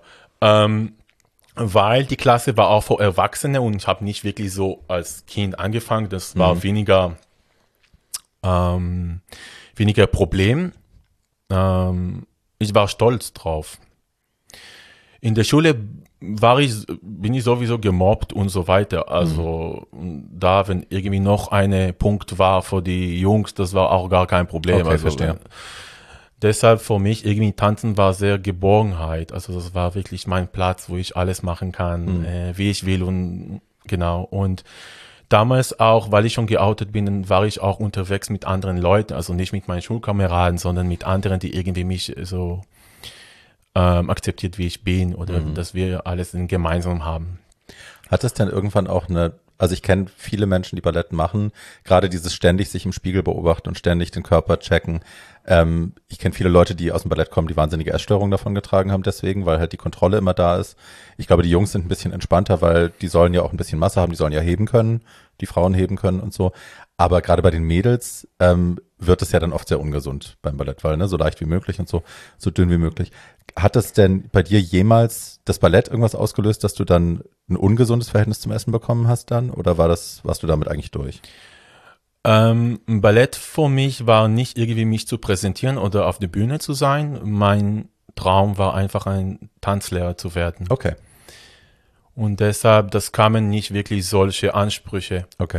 Weil die Klasse war auch für Erwachsene und ich habe nicht wirklich so als Kind angefangen. Das war weniger weniger Problem. Ich war stolz drauf. In der Schule bin ich sowieso gemobbt und so weiter. Also da, wenn irgendwie noch ein Punkt war für die Jungs, das war auch gar kein Problem. Okay, also verstehe. deshalb für mich irgendwie Tanzen war sehr Geborgenheit. Also das war wirklich mein Platz, wo ich alles machen kann, wie ich will und genau. Und damals auch, weil ich schon geoutet bin, war ich auch unterwegs mit anderen Leuten, also nicht mit meinen Schulkameraden, sondern mit anderen, die irgendwie mich so akzeptiert, wie ich bin oder dass wir alles gemeinsam haben. Hat es denn irgendwann auch also ich kenne viele Menschen, die Ballett machen, gerade dieses ständig sich im Spiegel beobachten und ständig den Körper checken. Ich kenne viele Leute, die aus dem Ballett kommen, die wahnsinnige Essstörungen davon getragen haben deswegen, weil halt die Kontrolle immer da ist. Ich glaube, die Jungs sind ein bisschen entspannter, weil die sollen ja auch ein bisschen Masse haben, die sollen ja heben können, die Frauen heben können und so. Aber gerade bei den Mädels wird es ja dann oft sehr ungesund beim Ballett, weil so leicht wie möglich und so dünn wie möglich. Hat es denn bei dir jemals das Ballett irgendwas ausgelöst, dass du dann ein ungesundes Verhältnis zum Essen bekommen hast dann? Oder warst du damit eigentlich durch? Ballett für mich war nicht irgendwie mich zu präsentieren oder auf der Bühne zu sein. Mein Traum war einfach ein Tanzlehrer zu werden. Okay. Und deshalb, das kamen nicht wirklich solche Ansprüche. Okay.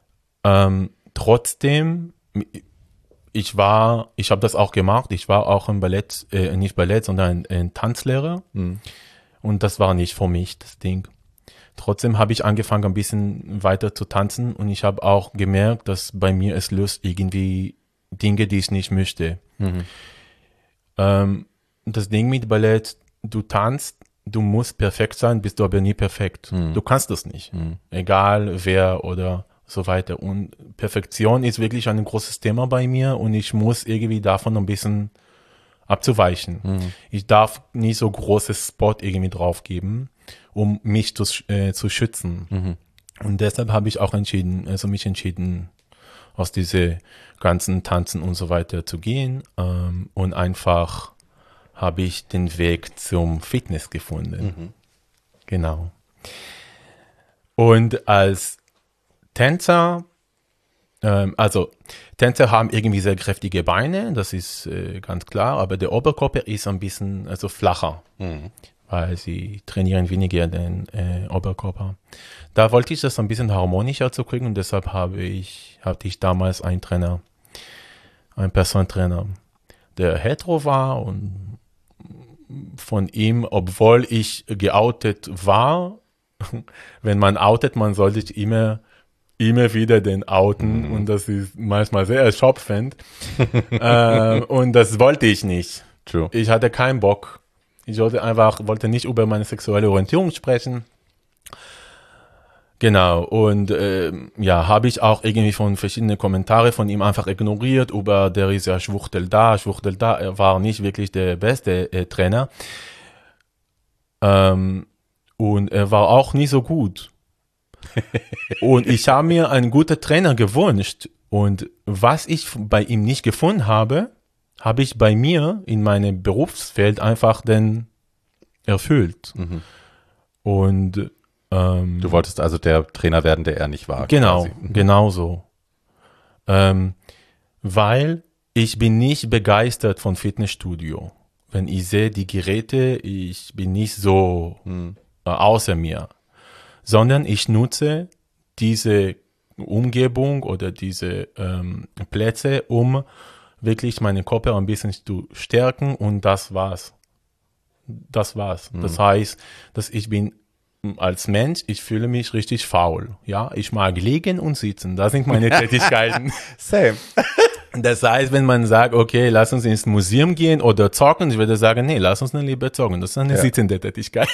Trotzdem, ich habe das auch gemacht. Ich war auch im Ballett, nicht Ballett, sondern ein Tanzlehrer. Und das war nicht für mich das Ding. Trotzdem habe ich angefangen, ein bisschen weiter zu tanzen und ich habe auch gemerkt, dass bei mir es löst irgendwie Dinge, die ich nicht möchte. Das Ding mit Ballett, du tanzt, du musst perfekt sein, bist du aber nie perfekt. Du kannst das nicht. Egal wer oder so weiter. Und Perfektion ist wirklich ein großes Thema bei mir und ich muss irgendwie davon ein bisschen abzuweichen. Ich darf nicht so großes Spot irgendwie drauf geben, um mich zu schützen. Und deshalb habe ich auch mich entschieden, aus diese ganzen Tanzen und so weiter zu gehen. Und einfach habe ich den Weg zum Fitness gefunden. Genau. Und als Tänzer, also Tänzer haben irgendwie sehr kräftige Beine, das ist ganz klar, aber der Oberkörper ist ein bisschen flacher, weil sie trainieren weniger den Oberkörper. Da wollte ich das ein bisschen harmonischer zu kriegen und deshalb hatte ich damals einen Personentrainer, der hetero war und von ihm, obwohl ich geoutet war, wenn man outet, man sollte sich immer wieder den outen und das ist manchmal sehr erschöpfend und das wollte ich nicht. True. Ich hatte keinen Bock. Ich wollte nicht über meine sexuelle Orientierung sprechen. Genau, und habe ich auch irgendwie von verschiedenen Kommentare von ihm einfach ignoriert, der ist ja Schwuchtel da, er war nicht wirklich der beste Trainer. Und er war auch nicht so gut. Und ich habe mir einen guten Trainer gewünscht und was ich bei ihm nicht gefunden habe, habe ich bei mir in meinem Berufsfeld einfach erfüllt. Und du wolltest also der Trainer werden, der er nicht war. Genau, quasi. genau so. Weil ich bin nicht begeistert von Fitnessstudio. Wenn ich sehe die Geräte, ich bin nicht so außer mir. Sondern ich nutze diese Umgebung oder diese Plätze, um wirklich meinen Körper ein bisschen zu stärken und das war's. Das heißt, dass ich bin als Mensch, ich fühle mich richtig faul. Ja, ich mag liegen und sitzen. Das sind meine Tätigkeiten. Same. Das heißt, wenn man sagt, okay, lass uns ins Museum gehen oder zocken, ich würde sagen, nee, lass uns dann lieber zocken. Das ist eine sitzende Tätigkeit.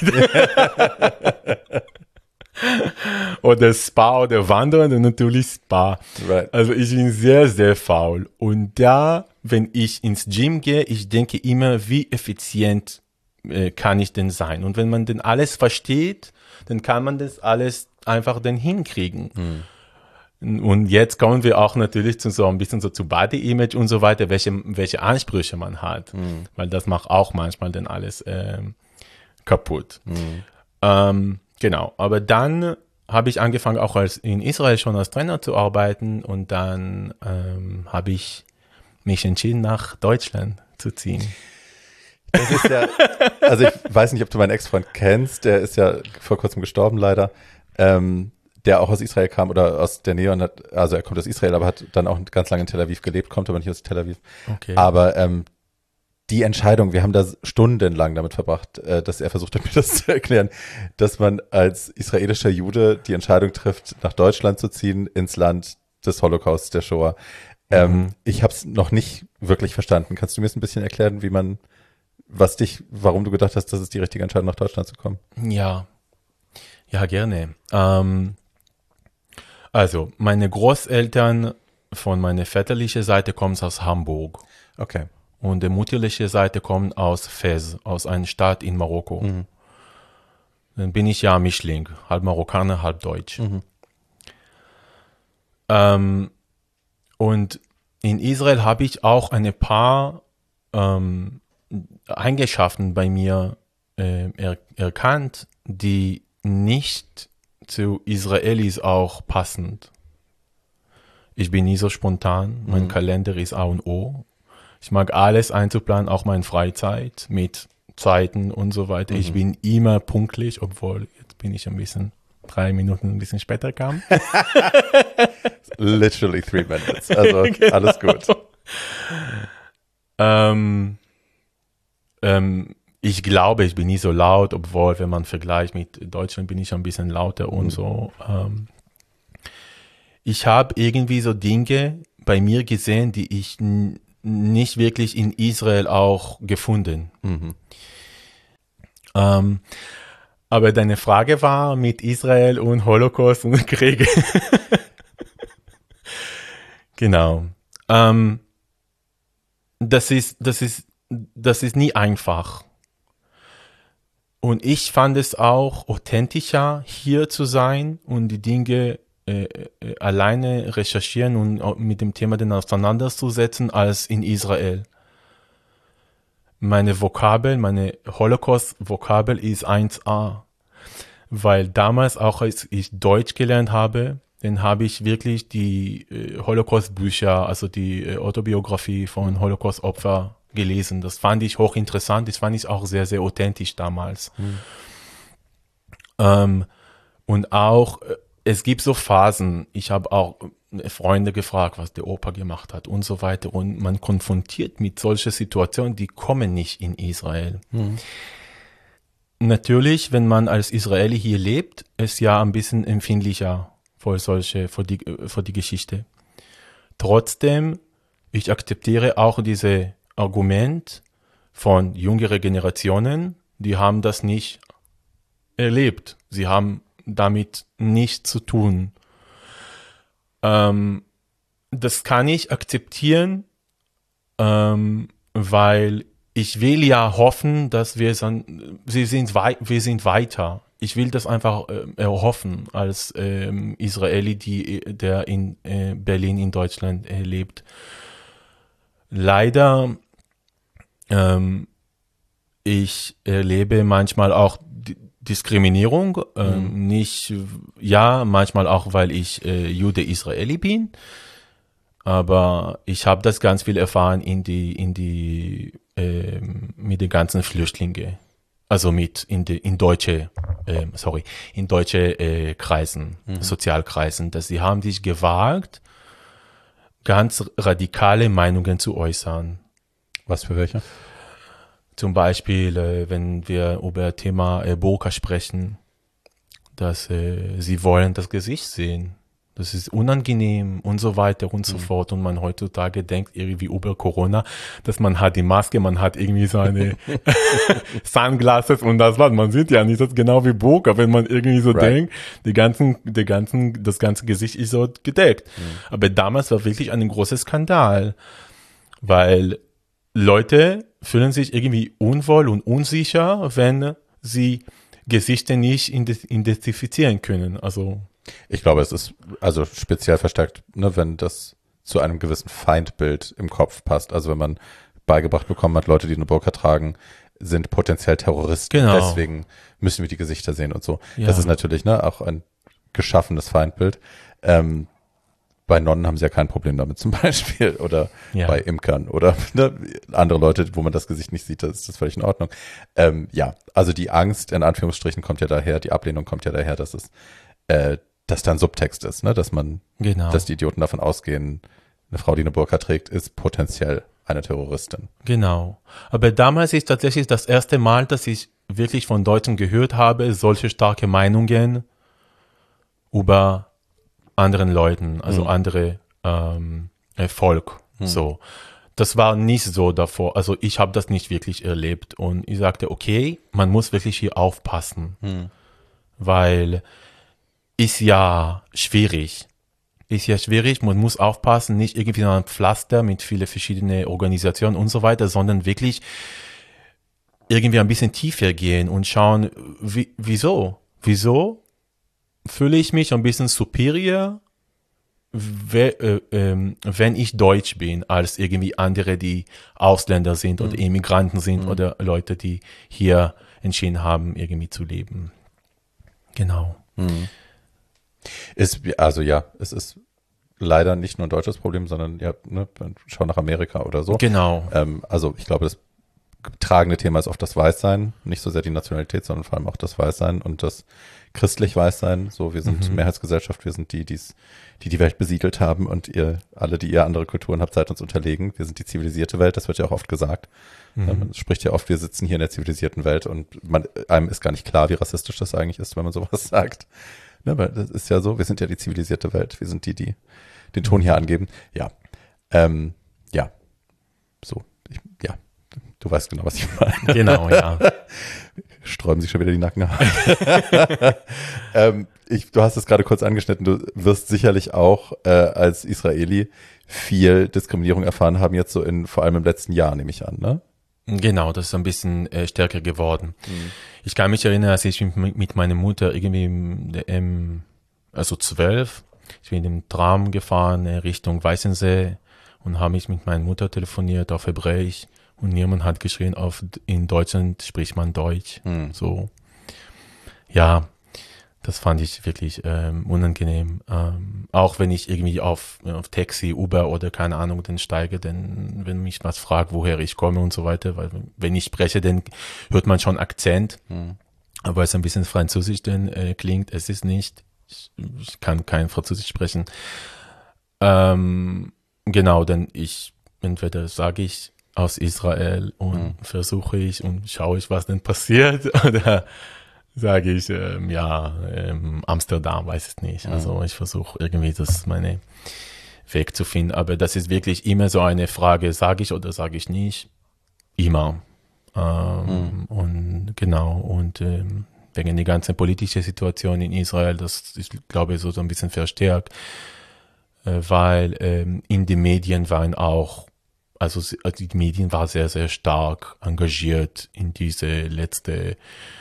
Oder Spa oder Wandern und natürlich Spa. Right. Also ich bin sehr, sehr faul. Und da, wenn ich ins Gym gehe, ich denke immer, wie effizient kann ich denn sein? Und wenn man denn alles versteht, dann kann man das alles einfach dann hinkriegen. Und jetzt kommen wir auch natürlich zu so ein bisschen so zu Body-Image und so weiter, welche Ansprüche man hat. Weil das macht auch manchmal dann alles kaputt. Genau, aber dann habe ich angefangen, auch in Israel schon als Trainer zu arbeiten und dann habe ich mich entschieden, nach Deutschland zu ziehen. Das ist ja, also ich weiß nicht, ob du meinen Ex-Freund kennst, der ist ja vor kurzem gestorben leider, der auch aus Israel kam oder aus der Nähe, also er kommt aus Israel, aber hat dann auch ganz lange in Tel Aviv gelebt, kommt aber nicht aus Tel Aviv. Okay. Aber die Entscheidung, wir haben da stundenlang damit verbracht, dass er versucht hat, mir das zu erklären, dass man als israelischer Jude die Entscheidung trifft, nach Deutschland zu ziehen, ins Land des Holocausts, der Shoah. Ich habe es noch nicht wirklich verstanden. Kannst du mir jetzt ein bisschen erklären, warum du gedacht hast, das ist die richtige Entscheidung, nach Deutschland zu kommen? Ja, gerne. Also, meine Großeltern von meiner väterlichen Seite kommen aus Hamburg. Okay. Und die mütterliche Seite kommt aus Fez, aus einer Stadt in Marokko. Mhm. Dann bin ich ja Mischling, halb Marokkaner, halb Deutsch. Mhm. Und in Israel habe ich auch ein paar Eigenschaften bei mir erkannt, die nicht zu Israelis auch passend. Ich bin nie so spontan, mein Kalender ist A und O. Ich mag alles einzuplanen, auch meine Freizeit mit Zeiten und so weiter. Ich bin immer pünktlich, obwohl jetzt bin ich 3 Minuten ein bisschen später kam. Literally 3 minutes. Also genau. Alles gut. Ich glaube, ich bin nie so laut, obwohl, wenn man vergleicht mit Deutschland, bin ich ein bisschen lauter und so. Ich habe irgendwie so Dinge bei mir gesehen, die ich nicht wirklich in Israel auch gefunden. Aber deine Frage war mit Israel und Holocaust und Kriege. Genau. Das ist nie einfach. Und ich fand es auch authentischer, hier zu sein und die Dinge alleine recherchieren und mit dem Thema dann auseinanderzusetzen, als in Israel. Meine Holocaust-Vokabel ist 1a. Weil damals, auch als ich Deutsch gelernt habe, dann habe ich wirklich die Holocaust-Bücher, also die Autobiografie von Holocaust-Opfer gelesen. Das fand ich hochinteressant, das fand ich auch sehr, sehr authentisch damals. Und auch, es gibt so Phasen, ich habe auch Freunde gefragt, was der Opa gemacht hat und so weiter. Und man konfrontiert mit solchen Situationen, die kommen nicht in Israel. Natürlich, wenn man als Israeli hier lebt, ist ja ein bisschen empfindlicher für die Geschichte. Trotzdem, ich akzeptiere auch diese Argument von jüngeren Generationen, die haben das nicht erlebt. Sie haben damit nichts zu tun. Das kann ich akzeptieren, weil ich will ja hoffen, dass wir sind weiter. Ich will das einfach erhoffen als Israeli, der in Berlin in Deutschland lebt. Leider, ich erlebe manchmal auch Diskriminierung, manchmal auch, weil ich Jude-Israeli bin, aber ich habe das ganz viel erfahren mit den ganzen Flüchtlingen, also in deutsche Kreisen, Sozialkreisen, dass sie haben sich gewagt, ganz radikale Meinungen zu äußern. Was für welche? Zum Beispiel, wenn wir über das Thema Burka sprechen, dass sie wollen das Gesicht sehen. Das ist unangenehm und so weiter und so fort. Und man heutzutage denkt irgendwie über Corona, dass man hat die Maske, man hat irgendwie so eine Sunglasses und das war's. Man sieht ja nicht das genau wie Burka, wenn man irgendwie so denkt, das ganze Gesicht ist so gedeckt. Aber damals war wirklich ein großer Skandal, weil Leute fühlen sich irgendwie unwohl und unsicher, wenn sie Gesichter nicht identifizieren können. Also ich glaube, es ist also speziell verstärkt, ne, wenn das zu einem gewissen Feindbild im Kopf passt. Also wenn man beigebracht bekommen hat, Leute, die eine Burka tragen, sind potenziell Terroristen. Genau. Deswegen müssen wir die Gesichter sehen und so. Ja. Das ist natürlich auch ein geschaffenes Feindbild. Bei Nonnen haben sie ja kein Problem damit zum Beispiel oder bei Imkern oder andere Leute, wo man das Gesicht nicht sieht, da ist das völlig in Ordnung. Also die Angst in Anführungsstrichen kommt ja daher, die Ablehnung kommt ja daher, dass es dass da ein Subtext ist, ne? Dass die Idioten davon ausgehen, eine Frau, die eine Burka trägt, ist potenziell eine Terroristin. Genau. Aber damals ist tatsächlich das erste Mal, dass ich wirklich von Deutschen gehört habe, solche starke Meinungen über anderen Leuten, also andere Volk. So. Das war nicht so davor. Also ich habe das nicht wirklich erlebt. Und ich sagte, okay, man muss wirklich hier aufpassen. Weil ist ja schwierig. Man muss aufpassen, nicht irgendwie so ein Pflaster mit vielen verschiedenen Organisationen und so weiter, sondern wirklich irgendwie ein bisschen tiefer gehen und schauen, wieso fühle ich mich ein bisschen superior, wenn ich Deutsch bin, als irgendwie andere, die Ausländer sind oder Immigranten sind oder Leute, die hier entschieden haben, irgendwie zu leben. Genau. Es ist leider nicht nur ein deutsches Problem, sondern schau nach Amerika oder so. Genau. Also ich glaube, das tragende Thema ist oft das Weißsein, nicht so sehr die Nationalität, sondern vor allem auch das Weißsein und das christlich Weißsein. So, wir sind Mehrheitsgesellschaft, wir sind die Welt besiedelt haben und alle, die ihr andere Kulturen habt, seid uns unterlegen. Wir sind die zivilisierte Welt, das wird ja auch oft gesagt. Man spricht ja oft, wir sitzen hier in der zivilisierten Welt und einem ist gar nicht klar, wie rassistisch das eigentlich ist, wenn man sowas sagt. Ne, weil das ist ja so, wir sind ja die zivilisierte Welt, wir sind die den Ton hier angeben. Du weißt genau, was ich meine. Genau, ja. Sträuben sich schon wieder die Nackenhaare. Du hast es gerade kurz angeschnitten, du wirst sicherlich auch als Israeli viel Diskriminierung erfahren haben, jetzt so vor allem im letzten Jahr, nehme ich an, ne? Genau, das ist ein bisschen stärker geworden. Ich kann mich erinnern, als ich mit meiner Mutter irgendwie also 12, ich bin im Tram gefahren Richtung Weißensee und habe mich mit meiner Mutter telefoniert auf Hebräisch und niemand hat geschrien, in Deutschland spricht man Deutsch. So, ja, das fand ich wirklich unangenehm. Auch wenn ich irgendwie auf Taxi, Uber oder keine Ahnung dann steige, denn wenn mich was fragt, woher ich komme und so weiter, weil wenn ich spreche, dann hört man schon Akzent, aber es ein bisschen Französisch dann klingt. Es ist nicht, ich kann kein Französisch sprechen. Genau, denn entweder sage ich aus Israel und versuche ich und schaue ich, was denn passiert, oder sage ich, Amsterdam, weiß es nicht. Also ich versuche irgendwie meinen Weg zu finden. Aber das ist wirklich immer so eine Frage, sage ich oder sage ich nicht? Immer. Und genau, und wegen der ganzen politischen Situation in Israel, das ist, glaube ich, so ein bisschen verstärkt, weil in den Medien waren auch, also die Medien waren sehr, sehr stark engagiert in diese letzte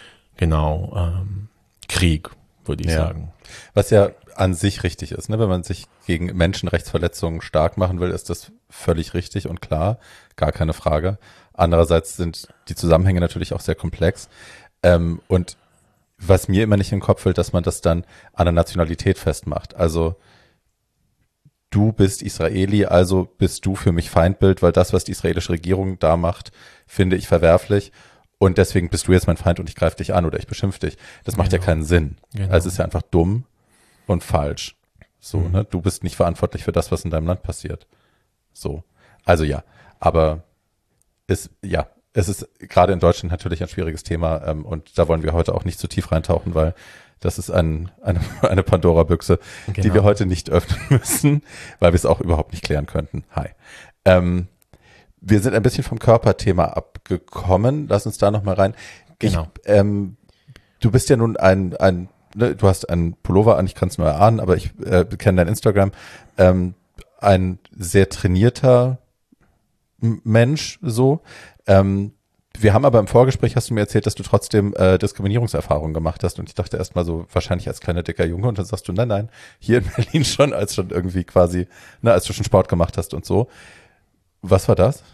Krieg, würde ich sagen. Was ja an sich richtig ist, ne? Wenn man sich gegen Menschenrechtsverletzungen stark machen will, ist das völlig richtig und klar, gar keine Frage. Andererseits sind die Zusammenhänge natürlich auch sehr komplex. Und was mir immer nicht in den Kopf fällt, dass man das dann an der Nationalität festmacht. Also du bist Israeli, also bist du für mich Feindbild, weil das, was die israelische Regierung da macht, finde ich verwerflich. Und deswegen bist du jetzt mein Feind und ich greife dich an oder ich beschimpfe dich. Das macht ja keinen Sinn. Also es ist ja einfach dumm und falsch. So, ne? Du bist nicht verantwortlich für das, was in deinem Land passiert. So. Also ja. Aber es ist gerade in Deutschland natürlich ein schwieriges Thema. Und da wollen wir heute auch nicht zu tief reintauchen, weil das ist eine Pandora-Büchse, die wir heute nicht öffnen müssen, weil wir es auch überhaupt nicht klären könnten. Hi. Wir sind ein bisschen vom Körperthema abgekommen. Lass uns da noch mal rein. Genau. Du bist ja nun du hast einen Pullover an, ich kann es nur erahnen, aber ich kenne dein Instagram. Ein sehr trainierter Mensch, so. Wir haben aber im Vorgespräch, hast du mir erzählt, dass du trotzdem Diskriminierungserfahrungen gemacht hast und ich dachte erst mal so, wahrscheinlich als kleiner dicker Junge und dann sagst du, nein, hier in Berlin schon, als schon irgendwie quasi, als du schon Sport gemacht hast und so. Was war das?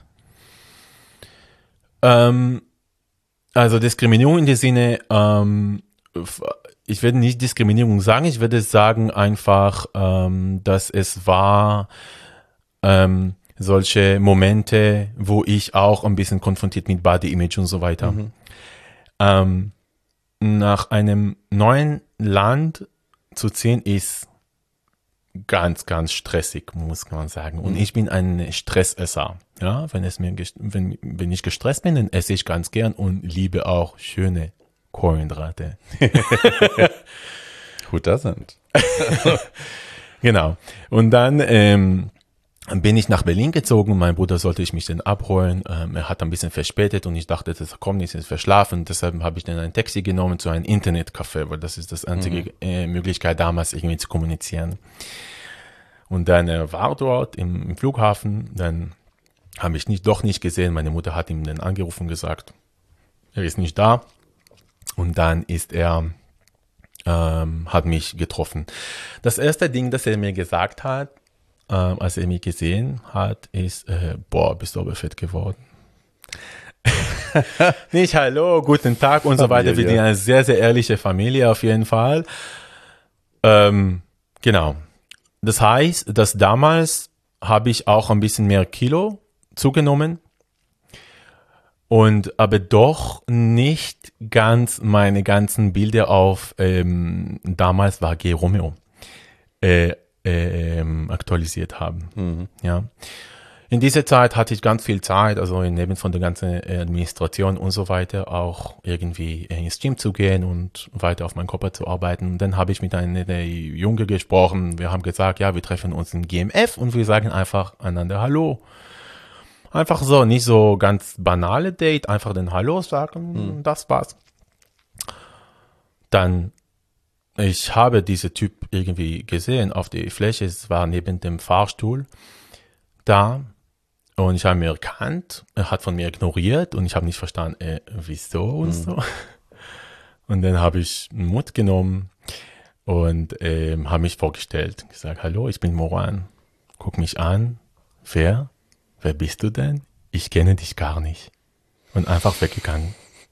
Also Diskriminierung in dem Sinne, ich werde nicht Diskriminierung sagen, ich würde sagen einfach, dass es war solche Momente, wo ich auch ein bisschen konfrontiert mit Body Image und so weiter. Nach einem neuen Land zu ziehen ist ganz, ganz stressig, muss man sagen. Und ich bin ein Stressesser. Ja, wenn ich gestresst bin, dann esse ich ganz gern und liebe auch schöne Kohlenhydrate. Gut, da sind. Genau. Und dann bin ich nach Berlin gezogen. Mein Bruder sollte ich mich dann abholen. Er hat ein bisschen verspätet und ich dachte, das kommt nicht, ist verschlafen. Deshalb habe ich dann ein Taxi genommen zu einem Internetcafé, weil das ist das einzige Möglichkeit damals irgendwie zu kommunizieren. Und dann war dort im Flughafen. Dann habe ich doch nicht gesehen. Meine Mutter hat ihm dann angerufen und gesagt, er ist nicht da. Und dann ist er hat mich getroffen. Das erste Ding, das er mir gesagt hat, als er mich gesehen hat, ist, bist du aber fett geworden. Nicht hallo, guten Tag und so weiter. Wir sind eine sehr, sehr ehrliche Familie auf jeden Fall. Genau. Das heißt, dass damals habe ich auch ein bisschen mehr Kilo zugenommen und aber doch nicht ganz meine ganzen Bilder auf, damals war G. Romeo, aktualisiert haben. Ja. In dieser Zeit hatte ich ganz viel Zeit, also neben von der ganzen Administration und so weiter, auch irgendwie ins Gym zu gehen und weiter auf meinen Körper zu arbeiten. Und dann habe ich mit einer Junge gesprochen. Wir haben gesagt, ja, wir treffen uns im GMF und wir sagen einfach einander Hallo. Einfach so, nicht so ganz banale Date, einfach den Hallo sagen, das war's. Dann ich habe diesen Typ irgendwie gesehen auf der Fläche, es war neben dem Fahrstuhl da und ich habe ihn erkannt, er hat von mir ignoriert und ich habe nicht verstanden, wieso und so. Und dann habe ich Mut genommen und habe mich vorgestellt, gesagt, hallo, ich bin Moran, guck mich an, wer bist du denn? Ich kenne dich gar nicht. Und einfach weggegangen.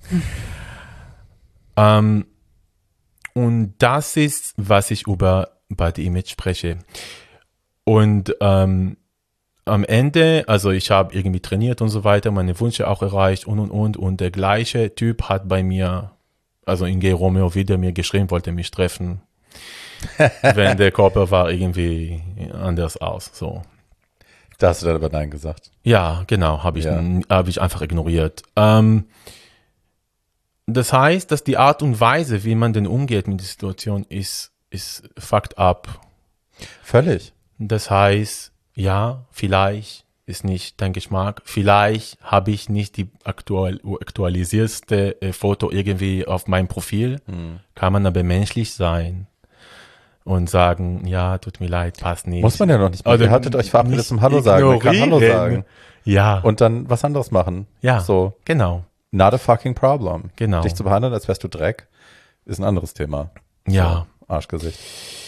Und das ist, was ich über Body Image spreche. Und am Ende, also ich habe irgendwie trainiert und so weiter, meine Wünsche auch erreicht und der gleiche Typ hat bei mir, also in G. Romeo wieder mir geschrieben, wollte mich treffen, wenn der Körper war irgendwie anders aus, so. Da hast du dann aber Nein gesagt. Ja, genau, habe ich einfach ignoriert. Das heißt, dass die Art und Weise, wie man denn umgeht mit der Situation, ist fucked up. Völlig. Das heißt, ja, vielleicht ist nicht dein Geschmack, vielleicht habe ich nicht die aktualisierste Foto irgendwie auf meinem Profil, kann man aber menschlich sein und sagen, ja, tut mir leid, passt nicht. Muss man ja noch nicht machen. Ihr hattet euch verabredet zum Hallo sagen. Man kann Hallo sagen. Ja. Und dann was anderes machen. Ja, so. Genau. Not a fucking problem. Genau. Dich zu behandeln, als wärst du Dreck, ist ein anderes Thema. Ja. So, Arschgesicht.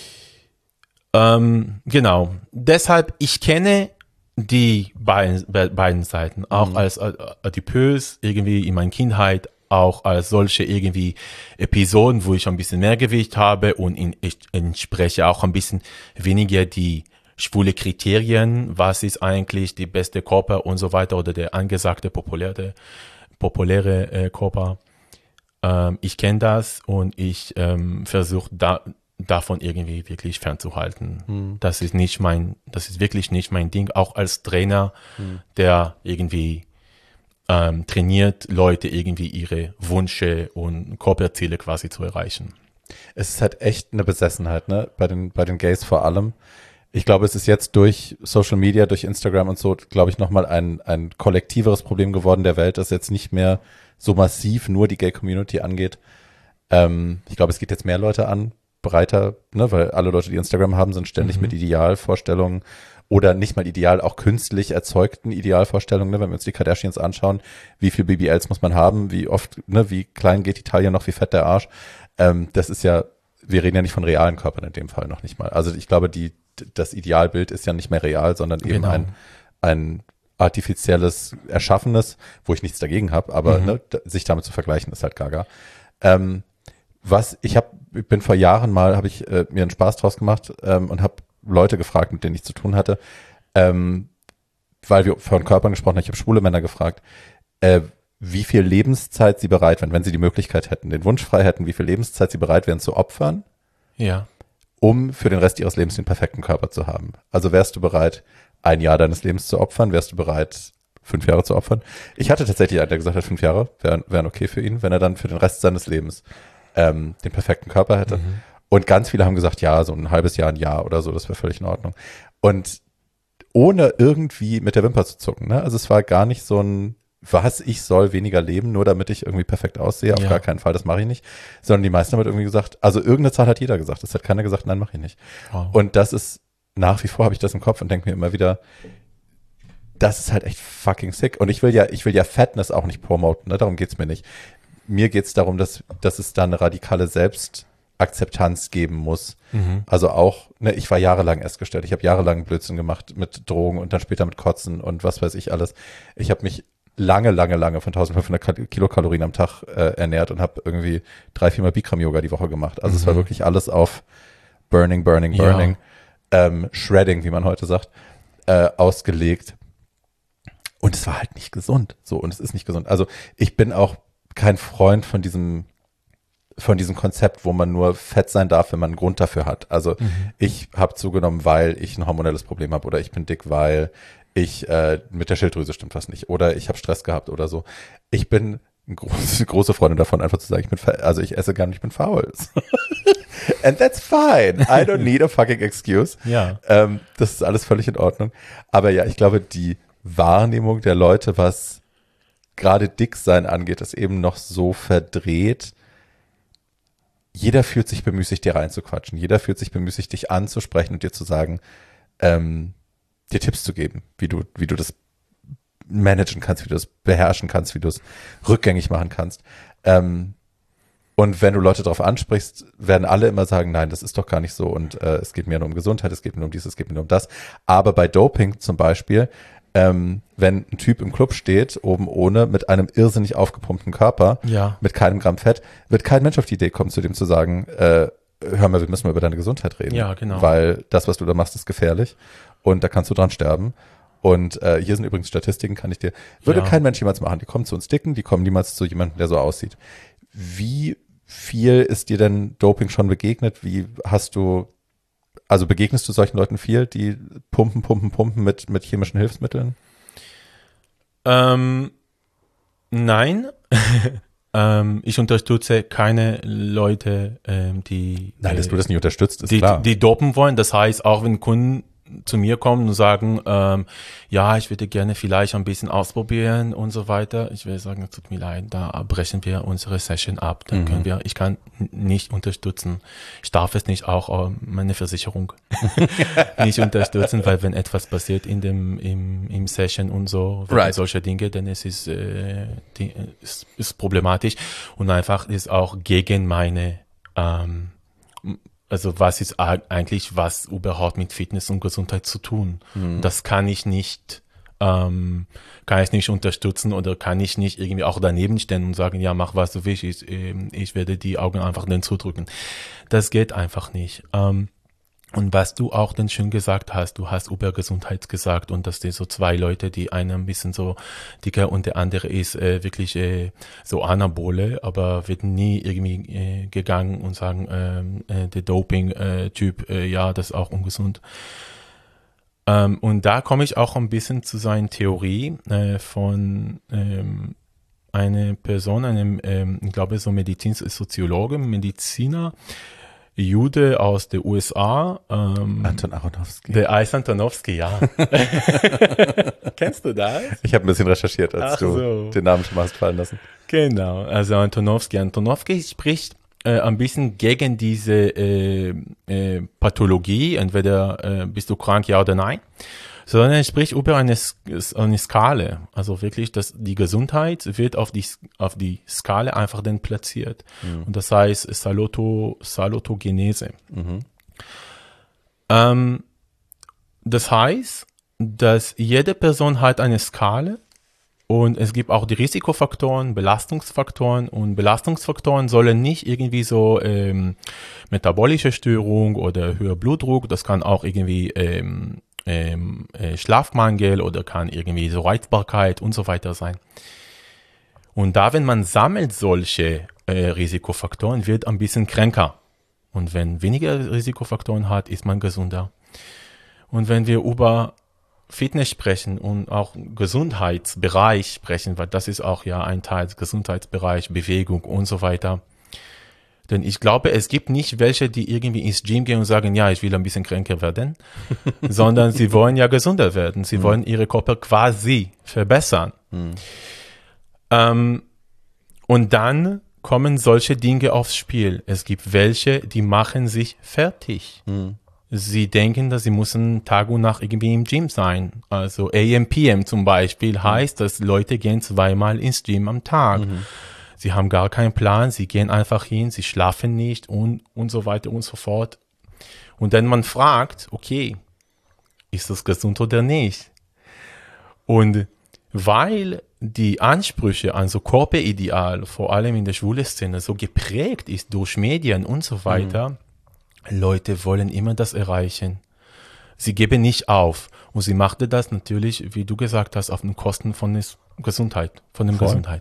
Genau. Deshalb, ich kenne die beiden Seiten, auch als adipös, irgendwie in meiner Kindheit, auch als solche irgendwie Episoden, wo ich ein bisschen mehr Gewicht habe und ich entspreche auch ein bisschen weniger die schwule Kriterien, was ist eigentlich die beste Körper und so weiter oder der angesagte populäre Körper. Ich kenne das und ich versuche davon irgendwie wirklich fernzuhalten. Das ist wirklich nicht mein Ding, auch als Trainer, der irgendwie trainiert, Leute irgendwie ihre Wünsche und Körperziele quasi zu erreichen. Es ist halt echt eine Besessenheit, ne? Bei den Gays vor allem. Ich glaube, es ist jetzt durch Social Media, durch Instagram und so, glaube ich, nochmal ein kollektiveres Problem geworden der Welt, das jetzt nicht mehr so massiv nur die Gay-Community angeht. Ich glaube, es geht jetzt mehr Leute an, breiter, ne? Weil alle Leute, die Instagram haben, sind ständig mit Idealvorstellungen oder nicht mal ideal, auch künstlich erzeugten Idealvorstellungen, ne? Wenn wir uns die Kardashians anschauen, wie viel BBLs muss man haben, wie oft, ne? Wie klein geht die Taille noch, wie fett der Arsch. Das ist ja, wir reden ja nicht von realen Körpern in dem Fall noch nicht mal. Also ich glaube, das Idealbild ist ja nicht mehr real, sondern eben ein artifizielles, erschaffenes, wo ich nichts dagegen habe, aber ne, sich damit zu vergleichen, ist halt gaga. bin vor Jahren mal, habe ich mir einen Spaß draus gemacht und habe Leute gefragt, mit denen ich zu tun hatte, weil wir von Körpern gesprochen haben. Ich habe schwule Männer gefragt, wie viel Lebenszeit sie bereit wären, wenn sie die Möglichkeit hätten, den Wunsch frei hätten, wie viel Lebenszeit sie bereit wären zu opfern, Ja. um für den Rest ihres Lebens den perfekten Körper zu haben. Also wärst du bereit, 1 Jahr deines Lebens zu opfern? Wärst du bereit, 5 Jahre zu opfern? Ich hatte tatsächlich einen, der gesagt hat, 5 Jahre wären okay für ihn, wenn er dann für den Rest seines Lebens den perfekten Körper hätte. Mhm. Und ganz viele haben gesagt, ja, so ein halbes Jahr, ein Jahr oder so, das wäre völlig in Ordnung. Und ohne irgendwie mit der Wimper zu zucken. Ne? Also es war gar nicht so ein, was, ich soll weniger leben, nur damit ich irgendwie perfekt aussehe. Auf Ja. gar keinen Fall, das mache ich nicht. Sondern die meisten haben halt irgendwie gesagt, also irgendeine Zahl hat jeder gesagt. Es hat keiner gesagt, nein, mache ich nicht. Wow. Und das ist, nach wie vor habe ich das im Kopf und denke mir immer wieder, das ist halt echt fucking sick. Und ich will ja Fatness auch nicht promoten, ne? Darum geht's mir nicht. Mir geht's darum, dass es da eine radikale Selbstakzeptanz geben muss. Mhm. Also auch, ne, ich war jahrelang essgestört. Ich habe jahrelang Blödsinn gemacht mit Drogen und dann später mit Kotzen und was weiß ich alles. Ich habe mich lange von 1500 Kilokalorien am Tag ernährt und habe irgendwie 3-4 Mal Bikram-Yoga die Woche gemacht. Also es war wirklich alles auf Burning, Shredding, wie man heute sagt, ausgelegt. Und es war halt nicht gesund. So, und es ist nicht gesund. Also ich bin auch kein Freund von diesem Konzept, wo man nur fett sein darf, wenn man einen Grund dafür hat. Also ich habe zugenommen, weil ich ein hormonelles Problem habe oder ich bin dick, weil ich mit der Schilddrüse stimmt was nicht oder ich habe Stress gehabt oder so. Ich bin eine große Freundin davon, einfach zu sagen, ich esse gar nicht, ich bin faul. And that's fine. I don't need a fucking excuse. Ja. Das ist alles völlig in Ordnung. Aber ja, ich glaube, die Wahrnehmung der Leute, was gerade Dicksein angeht, ist eben noch so verdreht. Jeder fühlt sich bemüßigt, dir reinzuquatschen. Jeder fühlt sich bemüßigt, dich anzusprechen und dir zu sagen, dir Tipps zu geben, wie du das managen kannst, wie du das beherrschen kannst, wie du es rückgängig machen kannst. Und wenn du Leute darauf ansprichst, werden alle immer sagen, nein, das ist doch gar nicht so und es geht mir nur um Gesundheit, es geht mir nur um dies, es geht mir nur um das. Aber bei Doping zum Beispiel, wenn ein Typ im Club steht, oben ohne, mit einem irrsinnig aufgepumpten Körper, Ja. mit keinem Gramm Fett, wird kein Mensch auf die Idee kommen, zu dem zu sagen, hör mal, wir müssen mal über deine Gesundheit reden. Ja, genau. Weil das, was du da machst, ist gefährlich und da kannst du dran sterben. Und hier sind übrigens Statistiken, würde Ja. kein Mensch jemals machen. Die kommen zu uns Dicken, die kommen niemals zu jemandem, der so aussieht. Wie viel ist dir denn Doping schon begegnet? Begegnest du solchen Leuten viel, die pumpen mit chemischen Hilfsmitteln? Nein. Ich unterstütze keine Leute, die Nein, dass du das nicht unterstützt, ist die, klar. die dopen wollen. Das heißt, auch wenn Kunden zu mir kommen und sagen, ja, ich würde gerne vielleicht ein bisschen ausprobieren und so weiter. Ich will sagen, es tut mir leid, da brechen wir unsere Session ab. Dann ich kann nicht unterstützen. Ich darf es nicht, auch meine Versicherung nicht unterstützen, weil wenn etwas passiert im Session und so, Right. solche Dinge, dann es ist problematisch und einfach ist auch gegen meine also was ist eigentlich, was überhaupt mit Fitness und Gesundheit zu tun? Das kann ich nicht unterstützen oder kann ich nicht irgendwie auch daneben stehen und sagen, ja, mach was du willst, ich werde die Augen einfach dann zudrücken. Das geht einfach nicht. Und was du auch dann schön gesagt hast, du hast über Gesundheit gesagt und dass die so zwei Leute, die einer ein bisschen so dicker und der andere ist wirklich so Anabole, aber wird nie irgendwie gegangen und sagen, der Doping-Typ, ja, das ist auch ungesund. Und da komme ich auch ein bisschen zu seiner Theorie von einer Person, ich glaube so Soziologe, Mediziner, Jude aus den USA. Anton Aronofsky. Der Eis Antonowski, ja. Kennst du das? Ich habe ein bisschen recherchiert, als du den Namen schon mal hast fallen lassen. Genau, also Antonowski spricht ein bisschen gegen diese Pathologie, entweder bist du krank, ja oder nein, sondern er spricht über eine Skala, also wirklich, dass die Gesundheit wird auf die Skala einfach dann platziert. Und das heißt Salutogenese. Das heißt, dass jede Person hat eine Skala Und es gibt auch die Risikofaktoren, Belastungsfaktoren, und Belastungsfaktoren sollen nicht irgendwie so metabolische Störung oder höher Blutdruck, das kann auch irgendwie Schlafmangel oder kann irgendwie so Reizbarkeit und so weiter sein. Und da, wenn man sammelt solche Risikofaktoren, wird ein bisschen kränker. Und wenn weniger Risikofaktoren hat, ist man gesünder. Und wenn wir über Fitness sprechen und auch Gesundheitsbereich sprechen, weil das ist auch ja ein Teil des Gesundheitsbereich, Bewegung und so weiter. Denn ich glaube, es gibt nicht welche, die irgendwie ins Gym gehen und sagen, ja, ich will ein bisschen kränker werden, sondern sie wollen ja gesünder werden. Sie wollen ihre Körper quasi verbessern. Und dann kommen solche Dinge aufs Spiel. Es gibt welche, die machen sich fertig. Sie denken, dass sie müssen Tag und Nacht irgendwie im Gym sein. Also AM/PM zum Beispiel heißt, dass Leute gehen 2-mal ins Gym am Tag. Sie haben gar keinen Plan, sie gehen einfach hin, sie schlafen nicht und so weiter und so fort. Und dann man fragt, okay, ist das gesund oder nicht? Und weil die Ansprüche an so Körperideal, vor allem in der schwulen Szene, so geprägt ist durch Medien und so weiter, Leute wollen immer das erreichen. Sie geben nicht auf. Und sie machte das natürlich, wie du gesagt hast, auf den Kosten von der Gesundheit, Gesundheit.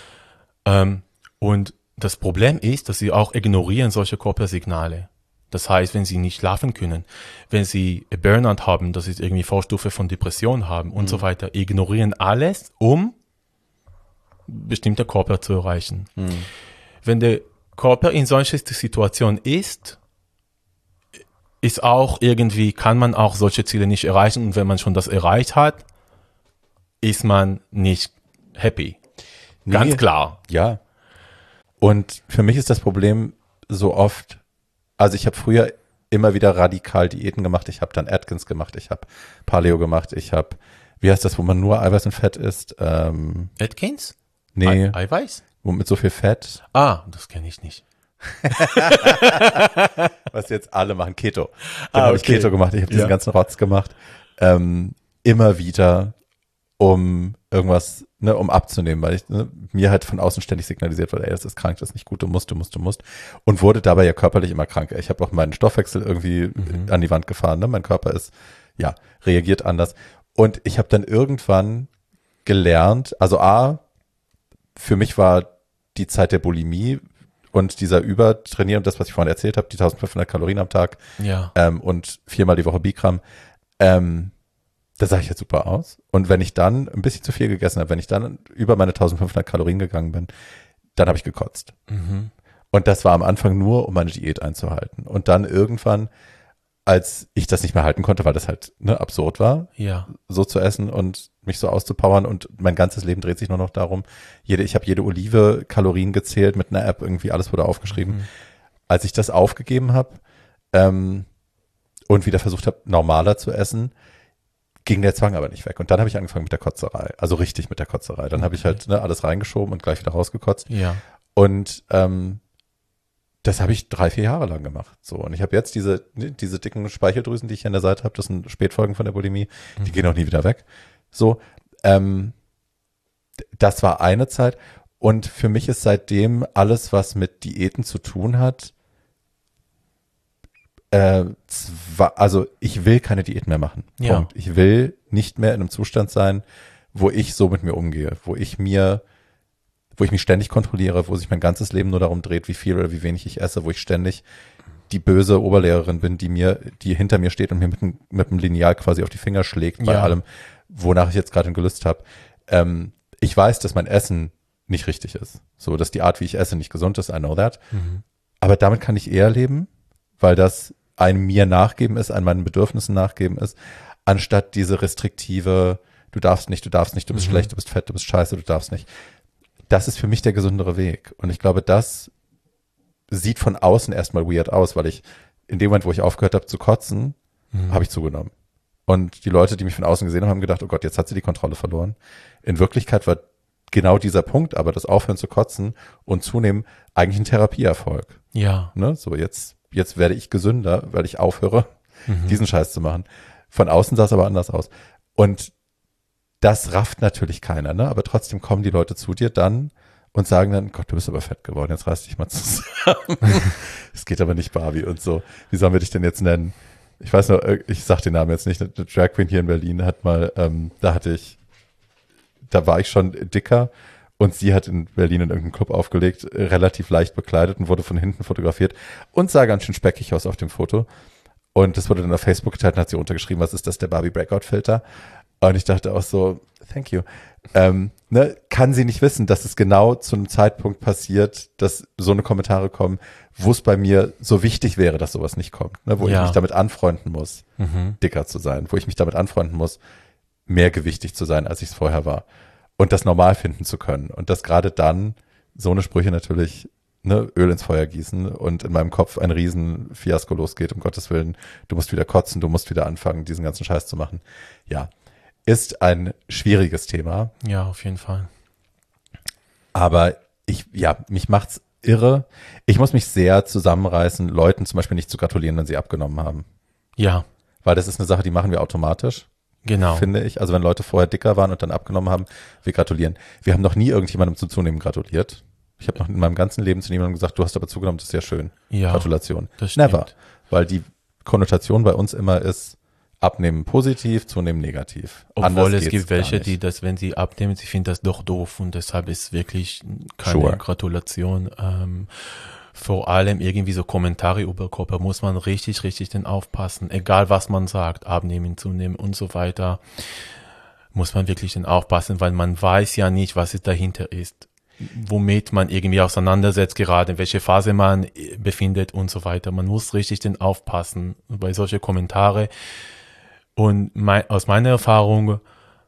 Und das Problem ist, dass sie auch ignorieren solche Körpersignale. Das heißt, wenn sie nicht schlafen können, wenn sie Burnout haben, das ist irgendwie Vorstufe von Depression haben und so weiter, ignorieren alles, um bestimmte Körper zu erreichen. Wenn der Körper in solcher Situation ist auch irgendwie, kann man auch solche Ziele nicht erreichen. Und wenn man schon das erreicht hat, ist man nicht happy. Ganz klar. Ja. Und für mich ist das Problem so oft, also ich habe früher immer wieder radikal Diäten gemacht. Ich habe dann Atkins gemacht, ich habe Paleo gemacht, ich habe, wie heißt das, wo man nur Eiweiß und Fett isst? Atkins? Nee. Eiweiß? Wo mit so viel Fett. Das kenne ich nicht. Was jetzt alle machen, Keto. Dann habe ich okay. Keto gemacht, ich habe diesen ganzen Rotz gemacht. Immer wieder, um irgendwas, um abzunehmen, weil ich mir halt von außen ständig signalisiert wurde, ey, das ist krank, das ist nicht gut, du musst. Und wurde dabei ja körperlich immer kranker. Ich habe auch meinen Stoffwechsel irgendwie an die Wand gefahren. Ne? Mein Körper reagiert anders. Und ich habe dann irgendwann gelernt, also für mich war die Zeit der Bulimie und dieser Übertrainieren, das, was ich vorhin erzählt habe, die 1500 Kalorien am Tag und 4-mal die Woche Bikram, da sah ich jetzt super aus. Und wenn ich dann ein bisschen zu viel gegessen habe, wenn ich dann über meine 1500 Kalorien gegangen bin, dann habe ich gekotzt. Und das war am Anfang nur, um meine Diät einzuhalten. Und dann irgendwann, als ich das nicht mehr halten konnte, weil das halt absurd war, so zu essen und mich so auszupowern, und mein ganzes Leben dreht sich nur noch darum, ich habe jede Olive Kalorien gezählt mit einer App, irgendwie alles wurde aufgeschrieben. Als ich das aufgegeben habe und wieder versucht habe, normaler zu essen, ging der Zwang aber nicht weg. Und dann habe ich angefangen mit der Kotzerei, also richtig mit der Kotzerei. Dann habe ich halt alles reingeschoben und gleich wieder rausgekotzt. Und das habe ich 3-4 Jahre lang gemacht. So, und ich habe jetzt diese dicken Speicheldrüsen, die ich hier an der Seite habe, das sind Spätfolgen von der Bulimie, die gehen auch nie wieder weg. So, das war eine Zeit. Und für mich ist seitdem alles, was mit Diäten zu tun hat, also ich will keine Diät mehr machen. Punkt. Ich will nicht mehr in einem Zustand sein, wo ich so mit mir umgehe, wo ich mich ständig kontrolliere, wo sich mein ganzes Leben nur darum dreht, wie viel oder wie wenig ich esse, wo ich ständig die böse Oberlehrerin bin, die hinter mir steht und mir mit dem Lineal quasi auf die Finger schlägt bei allem, wonach ich jetzt gerade Gelüst habe. Ich weiß, dass mein Essen nicht richtig ist. So, dass die Art, wie ich esse, nicht gesund ist, I know that. Aber damit kann ich eher leben, weil das ein mir nachgeben ist, an meinen Bedürfnissen nachgeben ist, anstatt diese restriktive, du darfst nicht, du bist schlecht, du bist fett, du bist scheiße, du darfst nicht. Das ist für mich der gesündere Weg. Und ich glaube, das sieht von außen erstmal weird aus, weil ich in dem Moment, wo ich aufgehört habe zu kotzen, habe ich zugenommen. Und die Leute, die mich von außen gesehen haben, haben gedacht, oh Gott, jetzt hat sie die Kontrolle verloren. In Wirklichkeit war genau dieser Punkt, aber das Aufhören zu kotzen und zunehmen, eigentlich ein Therapieerfolg. So, jetzt werde ich gesünder, weil ich aufhöre, diesen Scheiß zu machen. Von außen sah es aber anders aus. Und das rafft natürlich keiner, ne? Aber trotzdem kommen die Leute zu dir dann und sagen dann, Gott, du bist aber fett geworden, jetzt reiß dich mal zusammen. Es geht aber nicht Barbie und so. Wie sollen wir dich denn jetzt nennen? Ich weiß noch, ich sag den Namen jetzt nicht, eine Drag Queen hier in Berlin hat mal, da war ich schon dicker und sie hat in Berlin in irgendeinem Club aufgelegt, relativ leicht bekleidet und wurde von hinten fotografiert und sah ganz schön speckig aus auf dem Foto. Und das wurde dann auf Facebook geteilt und hat sie untergeschrieben, was ist das, der Barbie Breakout-Filter? Und ich dachte auch so, thank you. Kann sie nicht wissen, dass es genau zu einem Zeitpunkt passiert, dass so eine Kommentare kommen, wo es bei mir so wichtig wäre, dass sowas nicht kommt, ne? Wo ich mich damit anfreunden muss, dicker zu sein, wo ich mich damit anfreunden muss, mehrgewichtig zu sein, als ich es vorher war und das normal finden zu können. Und dass gerade dann so eine Sprüche natürlich Öl ins Feuer gießen und in meinem Kopf ein riesen Fiasko losgeht, um Gottes Willen, du musst wieder kotzen, du musst wieder anfangen, diesen ganzen Scheiß zu machen. Ja, ist ein schwieriges Thema. Ja, auf jeden Fall. Aber mich macht's irre. Ich muss mich sehr zusammenreißen, Leuten zum Beispiel nicht zu gratulieren, wenn sie abgenommen haben. Ja. Weil das ist eine Sache, die machen wir automatisch. Genau. Finde ich. Also wenn Leute vorher dicker waren und dann abgenommen haben, wir gratulieren. Wir haben noch nie irgendjemandem zum Zunehmen gratuliert. Ich habe noch in meinem ganzen Leben zu niemandem gesagt, du hast aber zugenommen, das ist ja schön. Ja. Gratulation. Das stimmt. Never. Weil die Konnotation bei uns immer ist, abnehmen positiv, zunehmen negativ. Obwohl es gibt welche, die das, wenn sie abnehmen, sie finden das doch doof und deshalb ist wirklich keine Gratulation. Vor allem irgendwie so Kommentare über Körper muss man richtig denn aufpassen. Egal was man sagt, abnehmen, zunehmen und so weiter, muss man wirklich denn aufpassen, weil man weiß ja nicht, was es dahinter ist, womit man irgendwie auseinandersetzt gerade, in welche Phase man befindet und so weiter. Man muss richtig denn aufpassen bei solche Kommentare. Und aus meiner Erfahrung,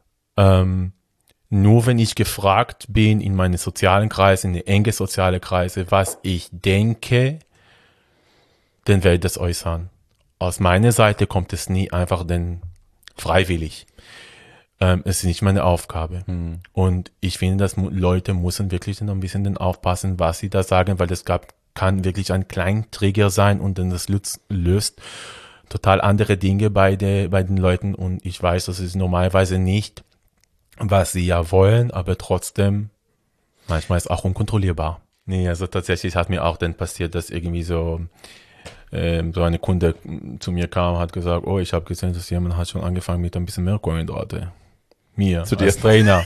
nur wenn ich gefragt bin in meine sozialen Kreise, in die enge soziale Kreise, was ich denke, dann werde ich das äußern. Aus meiner Seite kommt es nie einfach denn freiwillig. Es ist nicht meine Aufgabe. Und ich finde, dass Leute müssen wirklich dann ein bisschen dann aufpassen, was sie da sagen, weil das kann wirklich ein kleiner Trigger sein und dann das löst total andere Dinge bei den Leuten und ich weiß, das ist normalerweise nicht, was sie ja wollen, aber trotzdem, manchmal ist es auch unkontrollierbar. Nee, also tatsächlich hat mir auch dann passiert, dass irgendwie so eine Kunde zu mir kam und hat gesagt, oh, ich habe gesehen, dass jemand hat schon angefangen mit ein bisschen mehr Kohlenhydrate. Mir, zu dir als Trainer.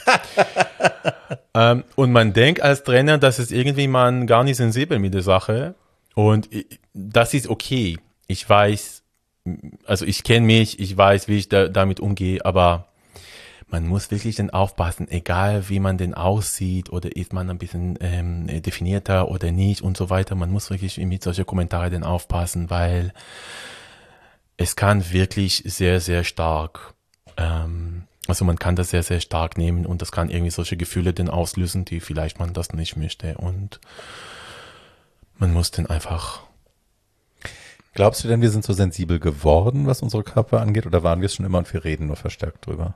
Und man denkt als Trainer, dass es irgendwie man gar nicht sensibel mit der Sache und das ist okay. Ich weiß, also ich kenne mich, ich weiß, wie ich damit umgehe, aber man muss wirklich dann aufpassen, egal wie man denn aussieht oder ist man ein bisschen definierter oder nicht und so weiter. Man muss wirklich mit solchen Kommentaren dann aufpassen, weil es kann wirklich sehr, sehr stark, also man kann das sehr, sehr stark nehmen und das kann irgendwie solche Gefühle dann auslösen, die vielleicht man das nicht möchte und man muss dann einfach. Glaubst du denn, wir sind so sensibel geworden, was unsere Körper angeht, oder waren wir es schon immer und wir reden nur verstärkt drüber?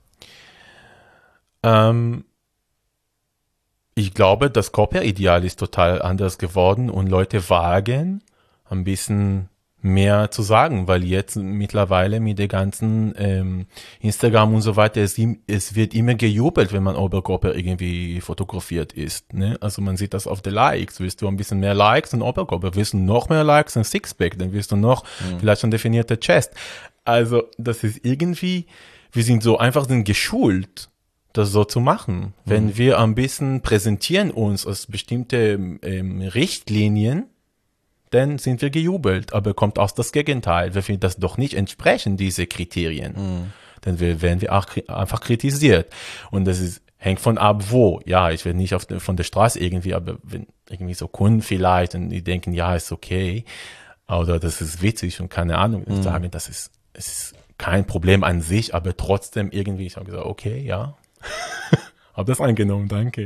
Ich glaube, das Körperideal ist total anders geworden und Leute wagen, ein bisschen mehr zu sagen, weil jetzt mittlerweile mit der ganzen Instagram und so weiter, es wird immer gejubelt, wenn man Oberkörper irgendwie fotografiert ist. Ne? Also man sieht das auf den Likes. Willst du ein bisschen mehr Likes und Oberkörper? Willst du noch mehr Likes und Sixpack? Dann willst du noch vielleicht schon definierte Chest. Also das ist irgendwie, wir sind so einfach geschult, das so zu machen. Wenn wir ein bisschen präsentieren uns als bestimmte Richtlinien, dann sind wir gejubelt, aber kommt aus das Gegenteil. Wir finden das doch nicht entsprechen, diese Kriterien. Dann werden wir auch einfach kritisiert. Und das hängt von ab, wo. Ja, ich werde nicht von der Straße irgendwie, aber wenn irgendwie so Kunden vielleicht und die denken, ja, ist okay, oder das ist witzig und keine Ahnung, sagen, es ist kein Problem an sich, aber trotzdem irgendwie, ich habe gesagt, okay, ja, hab das eingenommen, danke.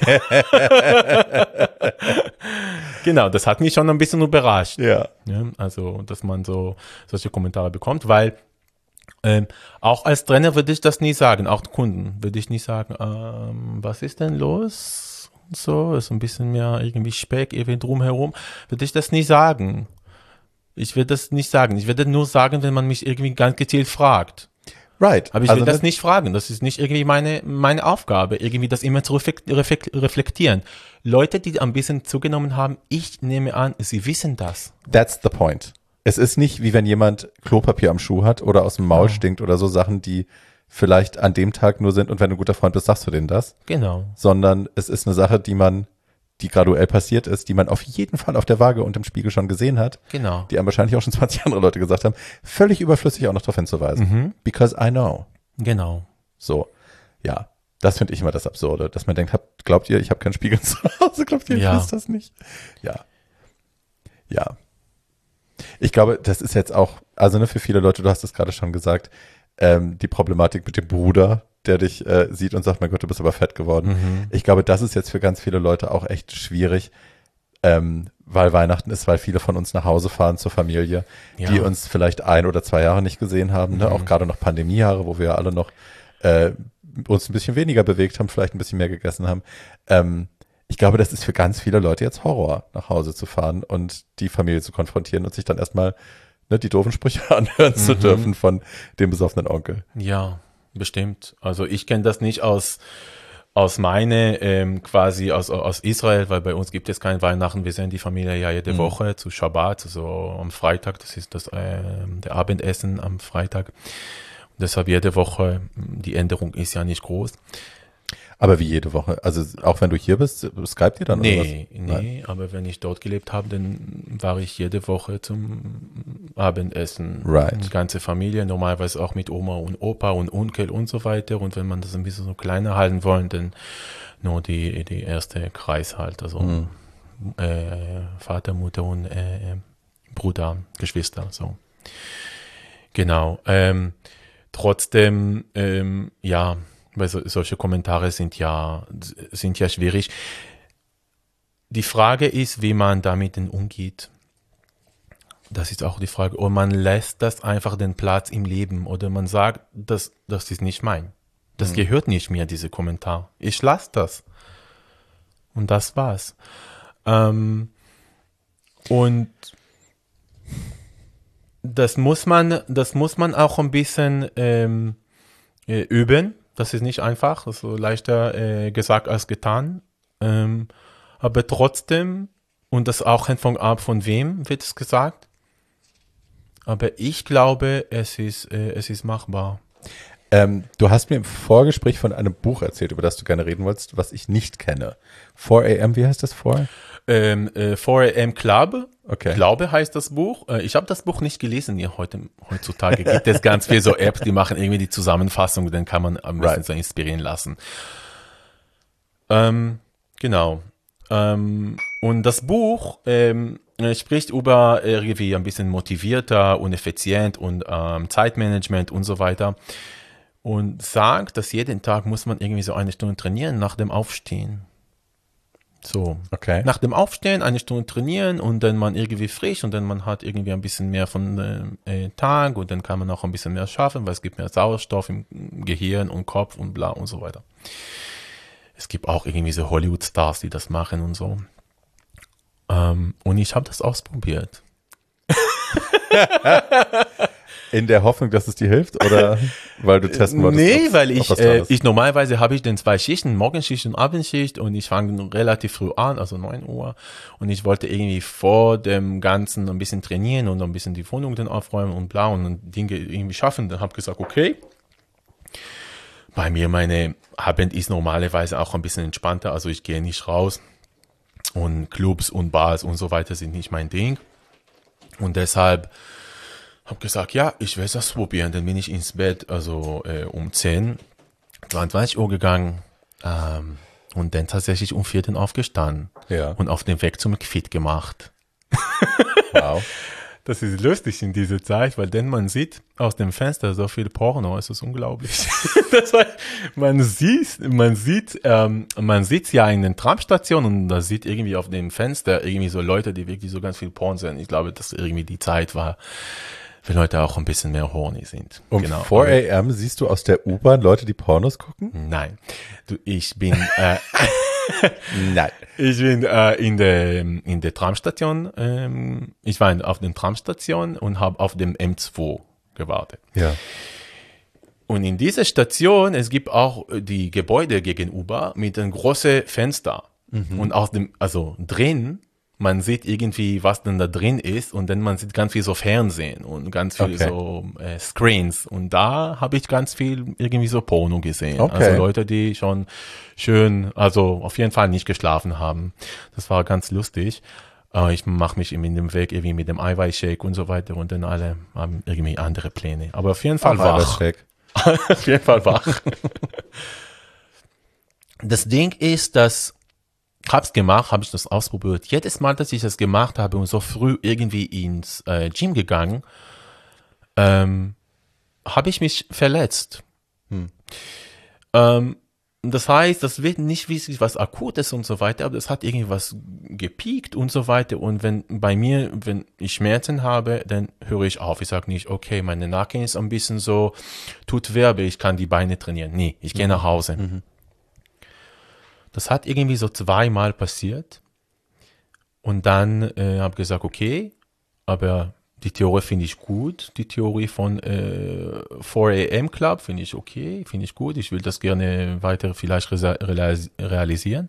Genau, das hat mich schon ein bisschen überrascht. Ja. Also, dass man so solche Kommentare bekommt, weil auch als Trainer würde ich das nie sagen, auch Kunden würde ich nicht sagen, was ist denn los? Und so, ist ein bisschen mehr irgendwie Speck irgendwie drumherum, würde ich das nie sagen. Ich würde das nicht sagen. Ich würde nur sagen, wenn man mich irgendwie ganz gezielt fragt. Right. Aber ich will das nicht fragen. Das ist nicht irgendwie meine Aufgabe, irgendwie das immer zu reflektieren. Leute, die ein bisschen zugenommen haben, ich nehme an, sie wissen das. That's the point. Es ist nicht, wie wenn jemand Klopapier am Schuh hat oder aus dem Maul stinkt oder so Sachen, die vielleicht an dem Tag nur sind und wenn du ein guter Freund bist, sagst du denen das. Genau. Sondern es ist eine Sache, die graduell passiert ist, die man auf jeden Fall auf der Waage und im Spiegel schon gesehen hat. Genau. Die einem wahrscheinlich auch schon 20 andere Leute gesagt haben. Völlig überflüssig auch noch darauf hinzuweisen. Because I know. Genau. So, ja. Das finde ich immer das Absurde, dass man denkt, glaubt ihr, ich habe keinen Spiegel zu Hause? Glaubt ihr, ich weiß das nicht? Ja. Ja. Ich glaube, das ist jetzt auch, also für viele Leute, du hast es gerade schon gesagt, die Problematik mit dem Bruder, der dich sieht und sagt, mein Gott, du bist aber fett geworden. Ich glaube, das ist jetzt für ganz viele Leute auch echt schwierig, weil Weihnachten ist, weil viele von uns nach Hause fahren zur Familie, die uns vielleicht 1 oder 2 Jahre nicht gesehen haben, ne? Auch gerade noch Pandemiejahre, wo wir alle noch uns ein bisschen weniger bewegt haben, vielleicht ein bisschen mehr gegessen haben. Ich glaube, das ist für ganz viele Leute jetzt Horror, nach Hause zu fahren und die Familie zu konfrontieren und sich dann erstmal die doofen Sprüche anhören zu dürfen von dem besoffenen Onkel. Ja, bestimmt. Also ich kenne das nicht aus quasi aus Israel, weil bei uns gibt es kein Weihnachten. Wir sehen die Familie ja jede Woche zu Schabbat, so am Freitag. Das ist der Abendessen am Freitag. Und deshalb jede Woche, die Änderung ist ja nicht groß. Aber wie jede Woche? Also auch wenn du hier bist, Skype ihr dann Nee, oder was? Nee, aber wenn ich dort gelebt habe, dann war ich jede Woche zum Abendessen. Right. Die ganze Familie, normalerweise auch mit Oma und Opa und Onkel und so weiter. Und wenn man das ein bisschen so kleiner halten wollen, dann nur die erste Kreis halt. Also Vater, Mutter und Bruder, Geschwister. So. Genau. Trotzdem, ja, weil solche Kommentare sind ja schwierig. Die Frage ist, wie man damit denn umgeht. Das ist auch die Frage. Oder man lässt das einfach den Platz im Leben. Oder man sagt, das ist nicht mein. Das gehört nicht mir, diese Kommentar. Ich lasse das. Und das war's. Und das muss man auch ein bisschen üben. Das ist nicht einfach, das ist so leichter gesagt als getan. Aber trotzdem, und das auch hängt ab, von wem wird es gesagt. Aber ich glaube, es ist machbar. Du hast mir im Vorgespräch von einem Buch erzählt, über das du gerne reden wolltest, was ich nicht kenne. 4 AM, wie heißt das 4? 4 AM Club. Okay. Glaube heißt das Buch. Ich habe das Buch nicht gelesen. Heutzutage gibt es ganz viele so Apps, die machen irgendwie die Zusammenfassung, dann kann man ein bisschen so inspirieren lassen. Genau. Und das Buch spricht über irgendwie ein bisschen motivierter und effizient und Zeitmanagement und so weiter. Und sagt, dass jeden Tag muss man irgendwie so 1 Stunde trainieren nach dem Aufstehen. So, okay. Nach dem Aufstehen 1 Stunde trainieren und dann man irgendwie frisch und dann man hat irgendwie ein bisschen mehr von Tag und dann kann man auch ein bisschen mehr schaffen, weil es gibt mehr Sauerstoff im Gehirn und Kopf und bla und so weiter. Es gibt auch irgendwie so Hollywood-Stars, die das machen und so. Und ich habe das ausprobiert. In der Hoffnung, dass es dir hilft oder weil du testen wolltest? Nee, weil ich normalerweise habe ich dann 2 Schichten, Morgenschicht und Abendschicht und ich fange relativ früh an, also 9 Uhr und ich wollte irgendwie vor dem Ganzen ein bisschen trainieren und ein bisschen die Wohnung dann aufräumen und bla und Dinge irgendwie schaffen. Dann habe ich gesagt, okay, bei mir meine Abend ist normalerweise auch ein bisschen entspannter, also ich gehe nicht raus und Clubs und Bars und so weiter sind nicht mein Ding und deshalb habe gesagt, ja, ich will das probieren. Dann bin ich ins Bett, also um 22 Uhr gegangen und dann tatsächlich um 4 Uhr aufgestanden und auf den Weg zum Fit gemacht. Wow. Das ist lustig in dieser Zeit, weil denn man sieht aus dem Fenster so viel Porno, es ist unglaublich. Das heißt, man sieht ja in den Tramstationen und da sieht irgendwie auf dem Fenster irgendwie so Leute, die wirklich so ganz viel Porn sehen. Ich glaube, dass irgendwie die Zeit war, wenn Leute auch ein bisschen mehr horny sind. Um 4 AM siehst du aus der U-Bahn Leute, die Pornos gucken? Nein. Ich bin Nein. Ich bin in der Tramstation. Ich war auf der Tramstation und habe auf dem M2 gewartet. Ja. Und in dieser Station, es gibt auch die Gebäude gegenüber mit einem großen Fenster. Und aus dem, also drin, man sieht irgendwie, was denn da drin ist und dann man sieht ganz viel so Fernsehen und ganz viel so Screens. Und da habe ich ganz viel irgendwie so Porno gesehen. Also Leute, die schon schön, also auf jeden Fall nicht geschlafen haben. Das war ganz lustig. Ich mache mich in dem Weg irgendwie mit dem Eiweißshake und so weiter und dann alle haben irgendwie andere Pläne. Aber auf jeden Fall wach. Auf jeden Fall wach. Das Ding ist, dass habe ich das ausprobiert. Jedes Mal, dass ich das gemacht habe und so früh irgendwie ins Gym gegangen, habe ich mich verletzt. Das heißt, das wird nicht wirklich was Akutes und so weiter, aber das hat irgendwas gepiekt und so weiter. Und wenn ich Schmerzen habe, dann höre ich auf. Ich sage nicht, okay, meine Nacken ist ein bisschen so, tut weh, aber ich kann die Beine trainieren. Nee, ich gehe nach Hause. Das hat irgendwie so 2-mal passiert. Und dann habe ich gesagt, okay, aber die Theorie finde ich gut. Die Theorie von 4 AM Club finde ich okay, finde ich gut. Ich will das gerne weiter vielleicht realisieren.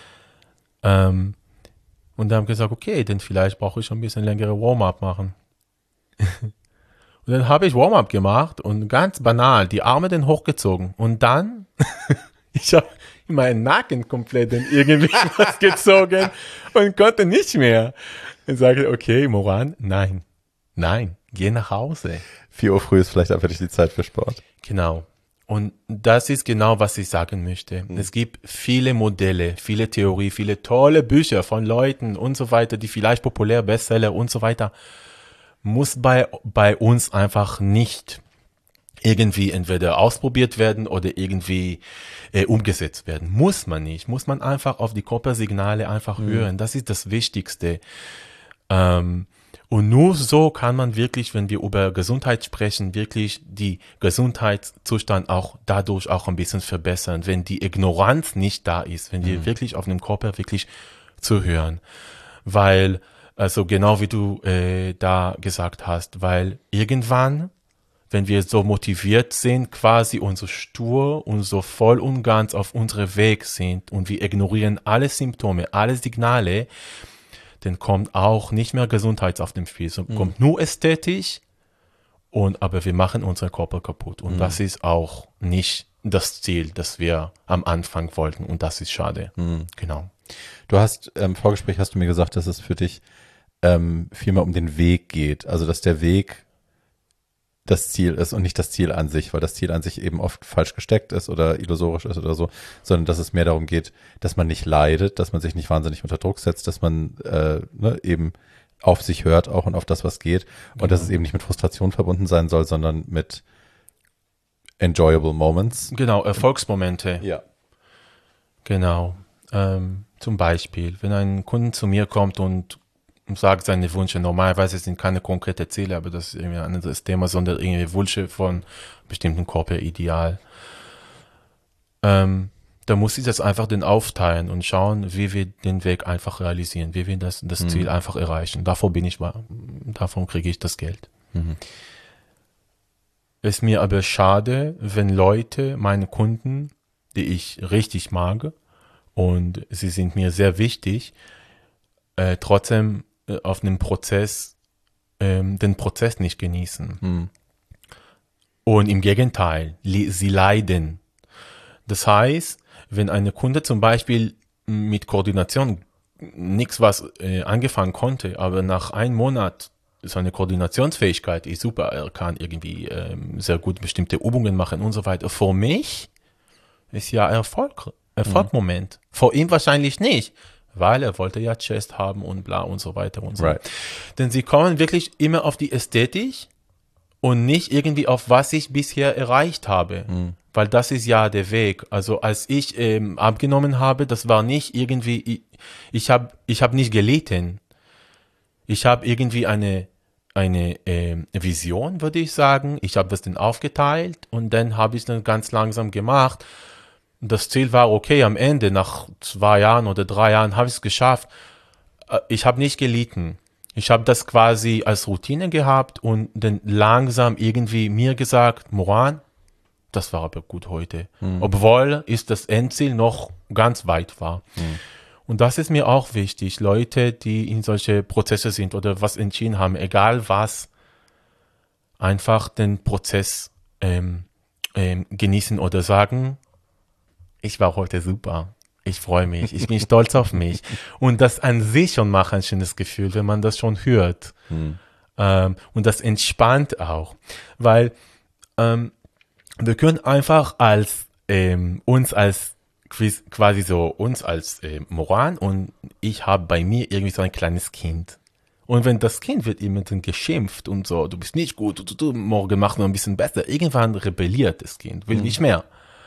Und dann habe ich gesagt, okay, dann vielleicht brauche ich ein bisschen längere Warm-up machen. Und dann habe ich Warm-up gemacht und ganz banal die Arme dann hochgezogen. Und dann, ich habe meinen Nacken komplett in irgendwie was gezogen und konnte nicht mehr. Dann sage ich, okay, Moran, nein, geh nach Hause. 4 Uhr früh ist vielleicht einfach nicht die Zeit für Sport. Genau. Und das ist genau, was ich sagen möchte. Es gibt viele Modelle, viele Theorie, viele tolle Bücher von Leuten und so weiter, die vielleicht populär, Bestseller und so weiter. Muss bei uns einfach nicht irgendwie entweder ausprobiert werden oder irgendwie umgesetzt werden. Muss man nicht. Muss man einfach auf die Körpersignale einfach hören. Das ist das Wichtigste. Und nur so kann man wirklich, wenn wir über Gesundheit sprechen, wirklich die Gesundheitszustand auch dadurch auch ein bisschen verbessern. Wenn die Ignoranz nicht da ist, wenn wir wirklich auf dem Körper wirklich zuhören. Weil, also genau wie du da gesagt hast, weil irgendwann, wenn wir so motiviert sind, quasi und so stur und so voll und ganz auf unserem Weg sind und wir ignorieren alle Symptome, alle Signale, dann kommt auch nicht mehr Gesundheit auf dem Spiel. So kommt nur ästhetisch, aber wir machen unseren Körper kaputt. Und das ist auch nicht das Ziel, das wir am Anfang wollten. Und das ist schade. Genau. Du hast, im Vorgespräch hast du mir gesagt, dass es für dich vielmehr um den Weg geht. Also, dass der Weg das Ziel ist und nicht das Ziel an sich, weil das Ziel an sich eben oft falsch gesteckt ist oder illusorisch ist oder so, sondern dass es mehr darum geht, dass man nicht leidet, dass man sich nicht wahnsinnig unter Druck setzt, dass man eben auf sich hört auch und auf das, was geht und dass es eben nicht mit Frustration verbunden sein soll, sondern mit enjoyable moments. Genau, Erfolgsmomente. Ja. Genau. Zum Beispiel, wenn ein Kunde zu mir kommt und sagt seine Wünsche. Normalerweise sind keine konkreten Ziele, aber das ist irgendwie ein anderes Thema, sondern irgendwie Wünsche von bestimmten Körperideal. Da muss ich das einfach dann aufteilen und schauen, wie wir den Weg einfach realisieren, wie wir das Ziel einfach erreichen. Davon kriege ich das Geld. Ist mir aber schade, wenn Leute, meine Kunden, die ich richtig mag und sie sind mir sehr wichtig, trotzdem auf einem Prozess den Prozess nicht genießen. Und im Gegenteil, sie leiden. Das heißt, wenn eine Kunde zum Beispiel mit Koordination nichts was angefangen konnte, aber nach einem Monat seine Koordinationsfähigkeit ist super, er kann irgendwie sehr gut bestimmte Übungen machen und so weiter. Für mich ist ja Erfolgmoment. Für ihn wahrscheinlich nicht. Weil er wollte ja Chest haben und bla und so weiter und so. Right. Denn sie kommen wirklich immer auf die Ästhetik und nicht irgendwie auf was ich bisher erreicht habe. Weil das ist ja der Weg. Also als ich abgenommen habe, das war nicht irgendwie, ich hab nicht gelitten. Ich habe irgendwie eine Vision, würde ich sagen. Ich habe das dann aufgeteilt und dann habe ich es dann ganz langsam gemacht. Das Ziel war, okay, am Ende, nach 2 Jahren oder 3 Jahren, habe ich es geschafft. Ich habe nicht gelitten. Ich habe das quasi als Routine gehabt und dann langsam irgendwie mir gesagt, Moran, das war aber gut heute. Obwohl ist das Endziel noch ganz weit war. Und das ist mir auch wichtig. Leute, die in solche Prozesse sind oder was entschieden haben, egal was, einfach den Prozess genießen oder sagen, ich war heute super. Ich freue mich. Ich bin stolz auf mich. Und das an sich schon macht ein schönes Gefühl, wenn man das schon hört. Und das entspannt auch. Weil wir können einfach uns als Moran und ich habe bei mir irgendwie so ein kleines Kind. Und wenn das Kind wird immer dann geschimpft und so, du bist nicht gut, du morgen machst noch ein bisschen besser. Irgendwann rebelliert das Kind, will nicht mehr.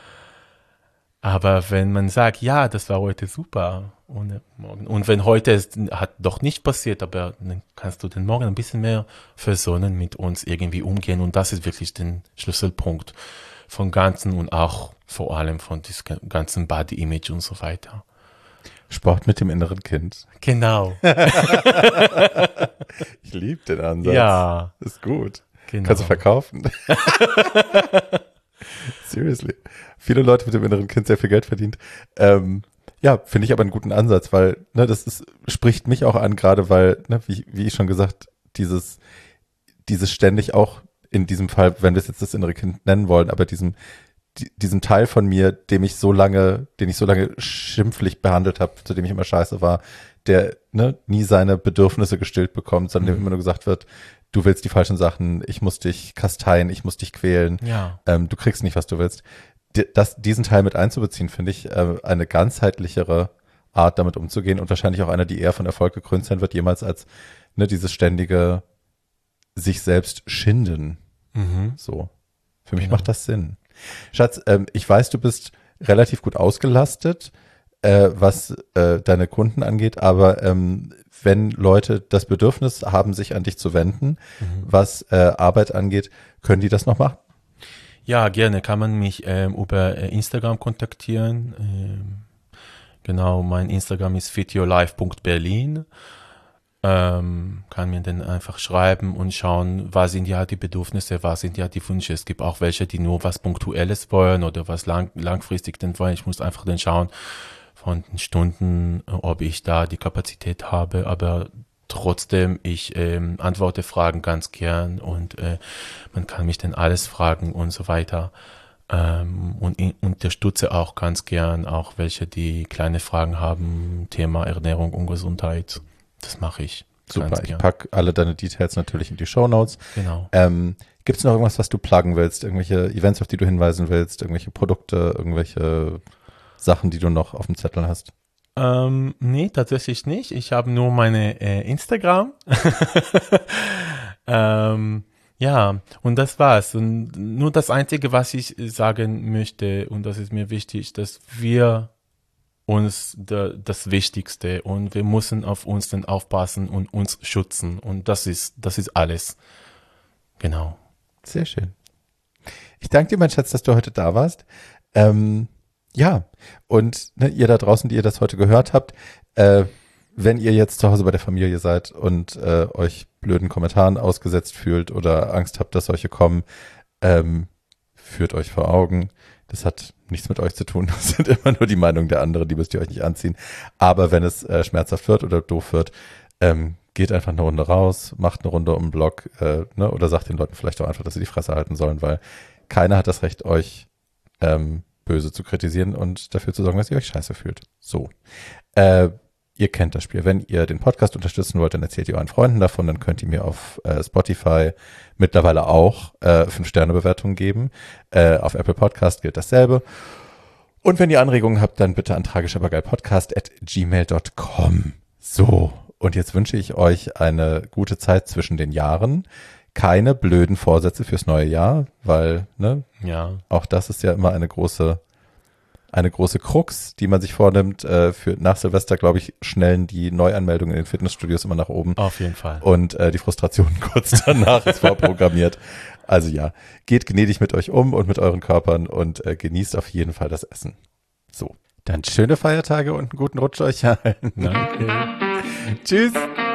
Aber wenn man sagt, ja, das war heute super und wenn heute es hat doch nicht passiert, aber dann kannst du den Morgen ein bisschen mehr versonnen mit uns irgendwie umgehen und das ist wirklich der Schlüsselpunkt von Ganzen und auch vor allem von diesem ganzen Body-Image und so weiter. Sport mit dem inneren Kind. Genau. Ich liebe den Ansatz. Ja. Ist gut. Genau. Kannst du verkaufen. Seriously. Viele Leute mit dem inneren Kind sehr viel Geld verdient. Ja, finde ich aber einen guten Ansatz, weil spricht mich auch an, gerade weil, wie ich schon gesagt, dieses ständig auch in diesem Fall, wenn wir es jetzt das innere Kind nennen wollen, aber diesen Teil von mir, den ich so lange schimpflich behandelt habe, zu dem ich immer scheiße war, der nie seine Bedürfnisse gestillt bekommt, sondern dem immer nur gesagt wird, du willst die falschen Sachen, ich muss dich kasteien, ich muss dich quälen, du kriegst nicht, was du willst. Diesen Teil mit einzubeziehen, finde ich eine ganzheitlichere Art, damit umzugehen und wahrscheinlich auch eine, die eher von Erfolg gekrönt sein wird, jemals als dieses ständige sich selbst schinden. So. Für mich macht das Sinn. Schatz, ich weiß, du bist relativ gut ausgelastet, was deine Kunden angeht, aber wenn Leute das Bedürfnis haben, sich an dich zu wenden, was Arbeit angeht, können die das noch machen? Ja, gerne. Kann man mich über Instagram kontaktieren. Genau, mein Instagram ist fityourlife.berlin. Kann mir dann einfach schreiben und schauen, was sind ja die Bedürfnisse, was sind ja die Wünsche. Es gibt auch welche, die nur was Punktuelles wollen oder was langfristig denn wollen. Ich muss einfach dann schauen von den Stunden, ob ich da die Kapazität habe, aber trotzdem, ich antworte Fragen ganz gern und man kann mich dann alles fragen und so weiter. Und unterstütze auch ganz gern auch welche, die kleine Fragen haben, Thema Ernährung und Gesundheit. Das mache ich. Super, ich packe alle deine Details natürlich in die Shownotes. Genau. Gibt es noch irgendwas, was du pluggen willst? Irgendwelche Events, auf die du hinweisen willst? Irgendwelche Produkte? Irgendwelche Sachen, die du noch auf dem Zettel hast? Nee, tatsächlich nicht. Ich habe nur meine Instagram. Ja, und das war's. Und nur das Einzige, was ich sagen möchte, und das ist mir wichtig, dass wir uns das Wichtigste und wir müssen auf uns dann aufpassen und uns schützen. Und das ist alles. Genau. Sehr schön. Ich danke dir, mein Schatz, dass du heute da warst. Ja, und ihr da draußen, die ihr das heute gehört habt, wenn ihr jetzt zu Hause bei der Familie seid und euch blöden Kommentaren ausgesetzt fühlt oder Angst habt, dass solche kommen, führt euch vor Augen. Das hat nichts mit euch zu tun. Das sind immer nur die Meinungen der anderen, die müsst ihr euch nicht anziehen. Aber wenn es schmerzhaft wird oder doof wird, geht einfach eine Runde raus, macht eine Runde um den Block oder sagt den Leuten vielleicht auch einfach, dass sie die Fresse halten sollen, weil keiner hat das Recht, euch böse zu kritisieren und dafür zu sorgen, dass ihr euch scheiße fühlt. So. Ihr kennt das Spiel. Wenn ihr den Podcast unterstützen wollt, dann erzählt ihr euren Freunden davon, dann könnt ihr mir auf Spotify mittlerweile auch 5-Sterne-Bewertungen geben. Auf Apple Podcast gilt dasselbe. Und wenn ihr Anregungen habt, dann bitte an tragischabergeilpodcast@gmail.com. So, und jetzt wünsche ich euch eine gute Zeit zwischen den Jahren. Keine blöden Vorsätze fürs neue Jahr, weil, auch das ist ja immer eine große Krux, die man sich vornimmt. Nach Silvester, glaube ich, schnellen die Neuanmeldungen in den Fitnessstudios immer nach oben. Auf jeden Fall. Und die Frustration kurz danach ist vorprogrammiert. Also ja, geht gnädig mit euch um und mit euren Körpern und genießt auf jeden Fall das Essen. So, dann schöne Feiertage und einen guten Rutsch euch allen. Danke. Tschüss.